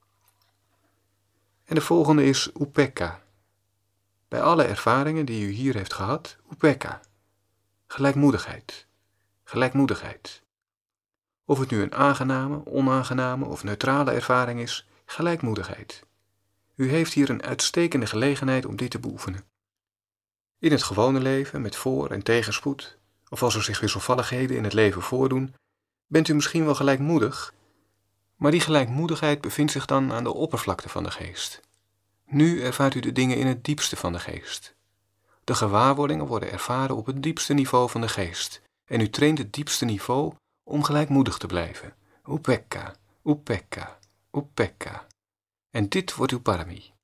En de volgende is upekkha. Bij alle ervaringen die u hier heeft gehad, upekkha. Gelijkmoedigheid. Gelijkmoedigheid. Of het nu een aangename, onaangename of neutrale ervaring is, gelijkmoedigheid. U heeft hier een uitstekende gelegenheid om dit te beoefenen. In het gewone leven, met voor- en tegenspoed, of als er zich wisselvalligheden in het leven voordoen, bent u misschien wel gelijkmoedig, maar die gelijkmoedigheid bevindt zich dan aan de oppervlakte van de geest. Nu ervaart u de dingen in het diepste van de geest. De gewaarwordingen worden ervaren op het diepste niveau van de geest, en u traint het diepste niveau om gelijkmoedig te blijven. Upekkha, upekkha, upekkha. En dit wordt uw paramie.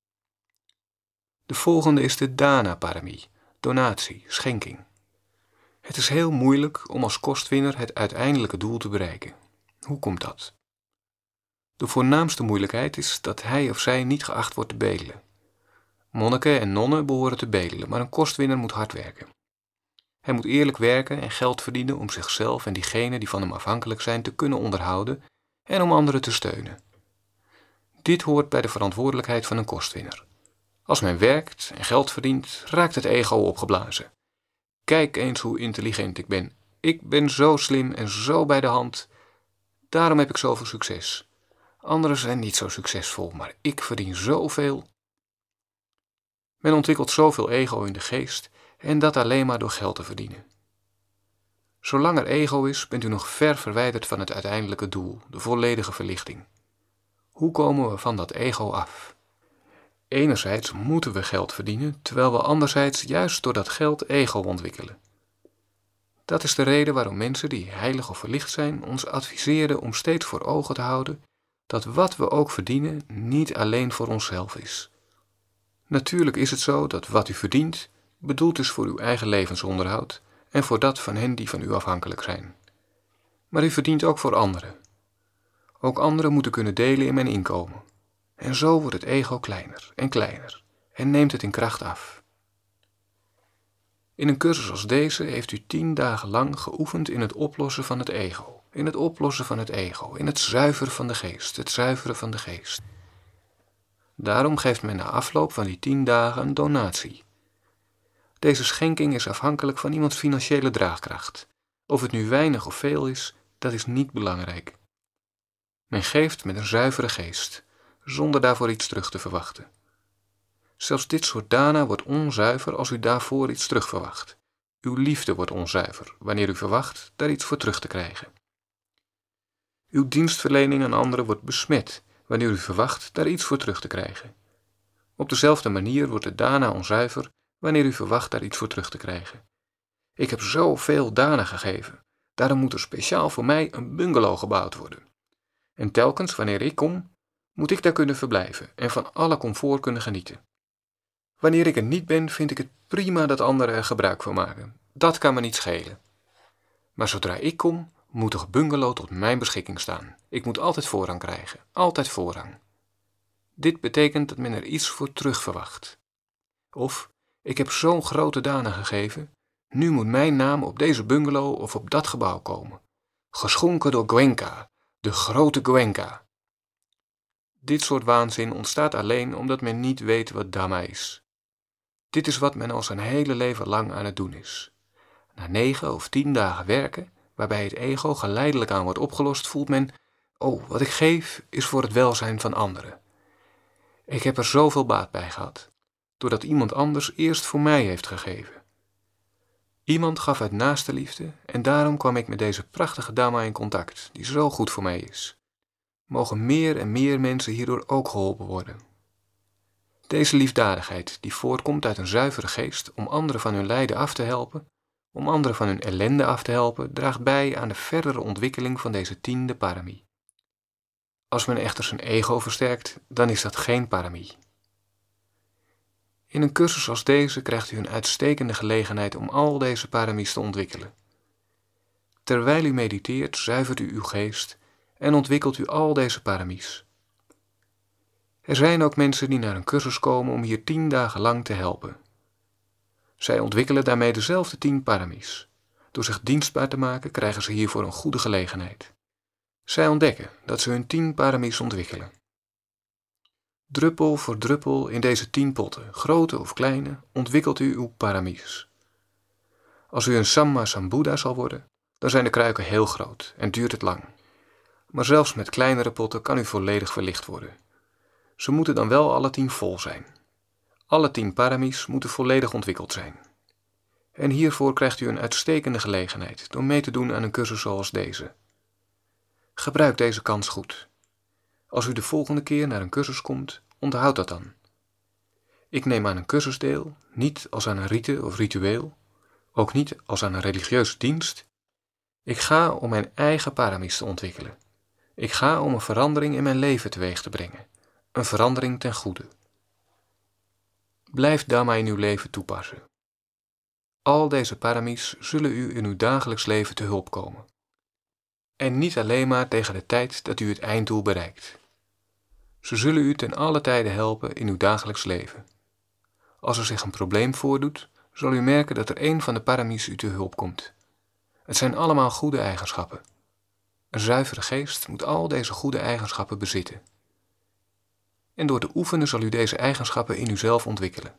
De volgende is de dana-paramie, donatie, schenking. Het is heel moeilijk om als kostwinner het uiteindelijke doel te bereiken. Hoe komt dat? De voornaamste moeilijkheid is dat hij of zij niet geacht wordt te bedelen. Monniken en nonnen behoren te bedelen, maar een kostwinner moet hard werken. Hij moet eerlijk werken en geld verdienen om zichzelf en diegenen die van hem afhankelijk zijn te kunnen onderhouden en om anderen te steunen. Dit hoort bij de verantwoordelijkheid van een kostwinner. Als men werkt en geld verdient, raakt het ego opgeblazen. Kijk eens hoe intelligent ik ben. Ik ben zo slim en zo bij de hand. Daarom heb ik zoveel succes. Anderen zijn niet zo succesvol, maar ik verdien zoveel. Men ontwikkelt zoveel ego in de geest en dat alleen maar door geld te verdienen. Zolang er ego is, bent u nog ver verwijderd van het uiteindelijke doel, de volledige verlichting. Hoe komen we van dat ego af? Enerzijds moeten we geld verdienen, terwijl we anderzijds juist door dat geld ego ontwikkelen. Dat is de reden waarom mensen die heilig of verlicht zijn ons adviseren om steeds voor ogen te houden dat wat we ook verdienen niet alleen voor onszelf is. Natuurlijk is het zo dat wat u verdient bedoeld is voor uw eigen levensonderhoud en voor dat van hen die van u afhankelijk zijn. Maar u verdient ook voor anderen. Ook anderen moeten kunnen delen in mijn inkomen. En zo wordt het ego kleiner en neemt het in kracht af. In een cursus als deze heeft u 10 dagen lang geoefend in het oplossen van het ego. In het oplossen van het ego, in het zuiveren van de geest, het zuiveren van de geest. Daarom geeft men na afloop van die 10 dagen een donatie. Deze schenking is afhankelijk van iemands financiële draagkracht. Of het nu weinig of veel is, dat is niet belangrijk. Men geeft met een zuivere geest, zonder daarvoor iets terug te verwachten. Zelfs dit soort dana wordt onzuiver als u daarvoor iets terug verwacht. Uw liefde wordt onzuiver wanneer u verwacht daar iets voor terug te krijgen. Uw dienstverlening aan anderen wordt besmet wanneer u verwacht daar iets voor terug te krijgen. Op dezelfde manier wordt de dana onzuiver wanneer u verwacht daar iets voor terug te krijgen. Ik heb zoveel dana gegeven, daarom moet er speciaal voor mij een bungalow gebouwd worden. En telkens wanneer ik kom, moet ik daar kunnen verblijven en van alle comfort kunnen genieten. Wanneer ik er niet ben, vind ik het prima dat anderen er gebruik van maken. Dat kan me niet schelen. Maar zodra ik kom, moet de bungalow tot mijn beschikking staan. Ik moet altijd voorrang krijgen, altijd voorrang. Dit betekent dat men er iets voor terug verwacht. Of, ik heb zo'n grote dana gegeven, nu moet mijn naam op deze bungalow of op dat gebouw komen. Geschonken door Goenka, de grote Goenka. Dit soort waanzin ontstaat alleen omdat men niet weet wat Dhamma is. Dit is wat men al zijn hele leven lang aan het doen is. Na 9 of 10 dagen werken, waarbij het ego geleidelijk aan wordt opgelost, voelt men, oh, wat ik geef is voor het welzijn van anderen. Ik heb er zoveel baat bij gehad, doordat iemand anders eerst voor mij heeft gegeven. Iemand gaf uit naaste liefde en daarom kwam ik met deze prachtige Dhamma in contact, die zo goed voor mij is. Mogen meer en meer mensen hierdoor ook geholpen worden. Deze liefdadigheid, die voortkomt uit een zuivere geest om anderen van hun lijden af te helpen, om anderen van hun ellende af te helpen, draagt bij aan de verdere ontwikkeling van deze 10e parami. Als men echter zijn ego versterkt, dan is dat geen parami. In een cursus als deze krijgt u een uitstekende gelegenheid om al deze paramis te ontwikkelen. Terwijl u mediteert, zuivert u uw geest en ontwikkelt u al deze paramis. Er zijn ook mensen die naar een cursus komen om hier 10 dagen lang te helpen. Zij ontwikkelen daarmee dezelfde 10 paramis. Door zich dienstbaar te maken krijgen ze hiervoor een goede gelegenheid. Zij ontdekken dat ze hun 10 paramis ontwikkelen. Druppel voor druppel in deze 10 potten, grote of kleine, ontwikkelt u uw paramis. Als u een Samma Sambuddha zal worden, dan zijn de kruiken heel groot en duurt het lang. Maar zelfs met kleinere potten kan u volledig verlicht worden. Ze moeten dan wel alle 10 vol zijn. Alle 10 paramis moeten volledig ontwikkeld zijn. En hiervoor krijgt u een uitstekende gelegenheid door mee te doen aan een cursus zoals deze. Gebruik deze kans goed. Als u de volgende keer naar een cursus komt, onthoud dat dan. Ik neem aan een cursus deel, niet als aan een rite of ritueel, ook niet als aan een religieuze dienst. Ik ga om mijn eigen paramis te ontwikkelen. Ik ga om een verandering in mijn leven teweeg te brengen. Een verandering ten goede. Blijf Dhamma in uw leven toepassen. Al deze paramis zullen u in uw dagelijks leven te hulp komen. En niet alleen maar tegen de tijd dat u het einddoel bereikt. Ze zullen u ten alle tijde helpen in uw dagelijks leven. Als er zich een probleem voordoet, zal u merken dat er één van de paramis u te hulp komt. Het zijn allemaal goede eigenschappen. Een zuivere geest moet al deze goede eigenschappen bezitten. En door te oefenen zal u deze eigenschappen in uzelf ontwikkelen.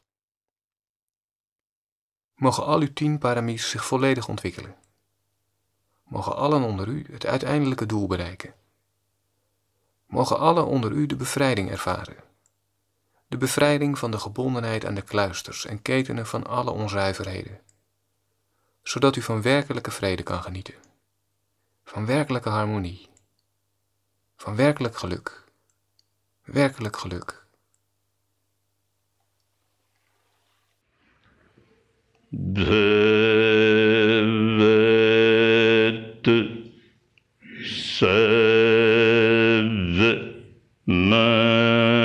Mogen al uw 10 paramis zich volledig ontwikkelen. Mogen allen onder u het uiteindelijke doel bereiken. Mogen allen onder u de bevrijding ervaren. De bevrijding van de gebondenheid aan de kluisters en ketenen van alle onzuiverheden. Zodat u van werkelijke vrede kan genieten. Van werkelijke harmonie. Van werkelijk geluk. Werkelijk geluk. Bhavad Save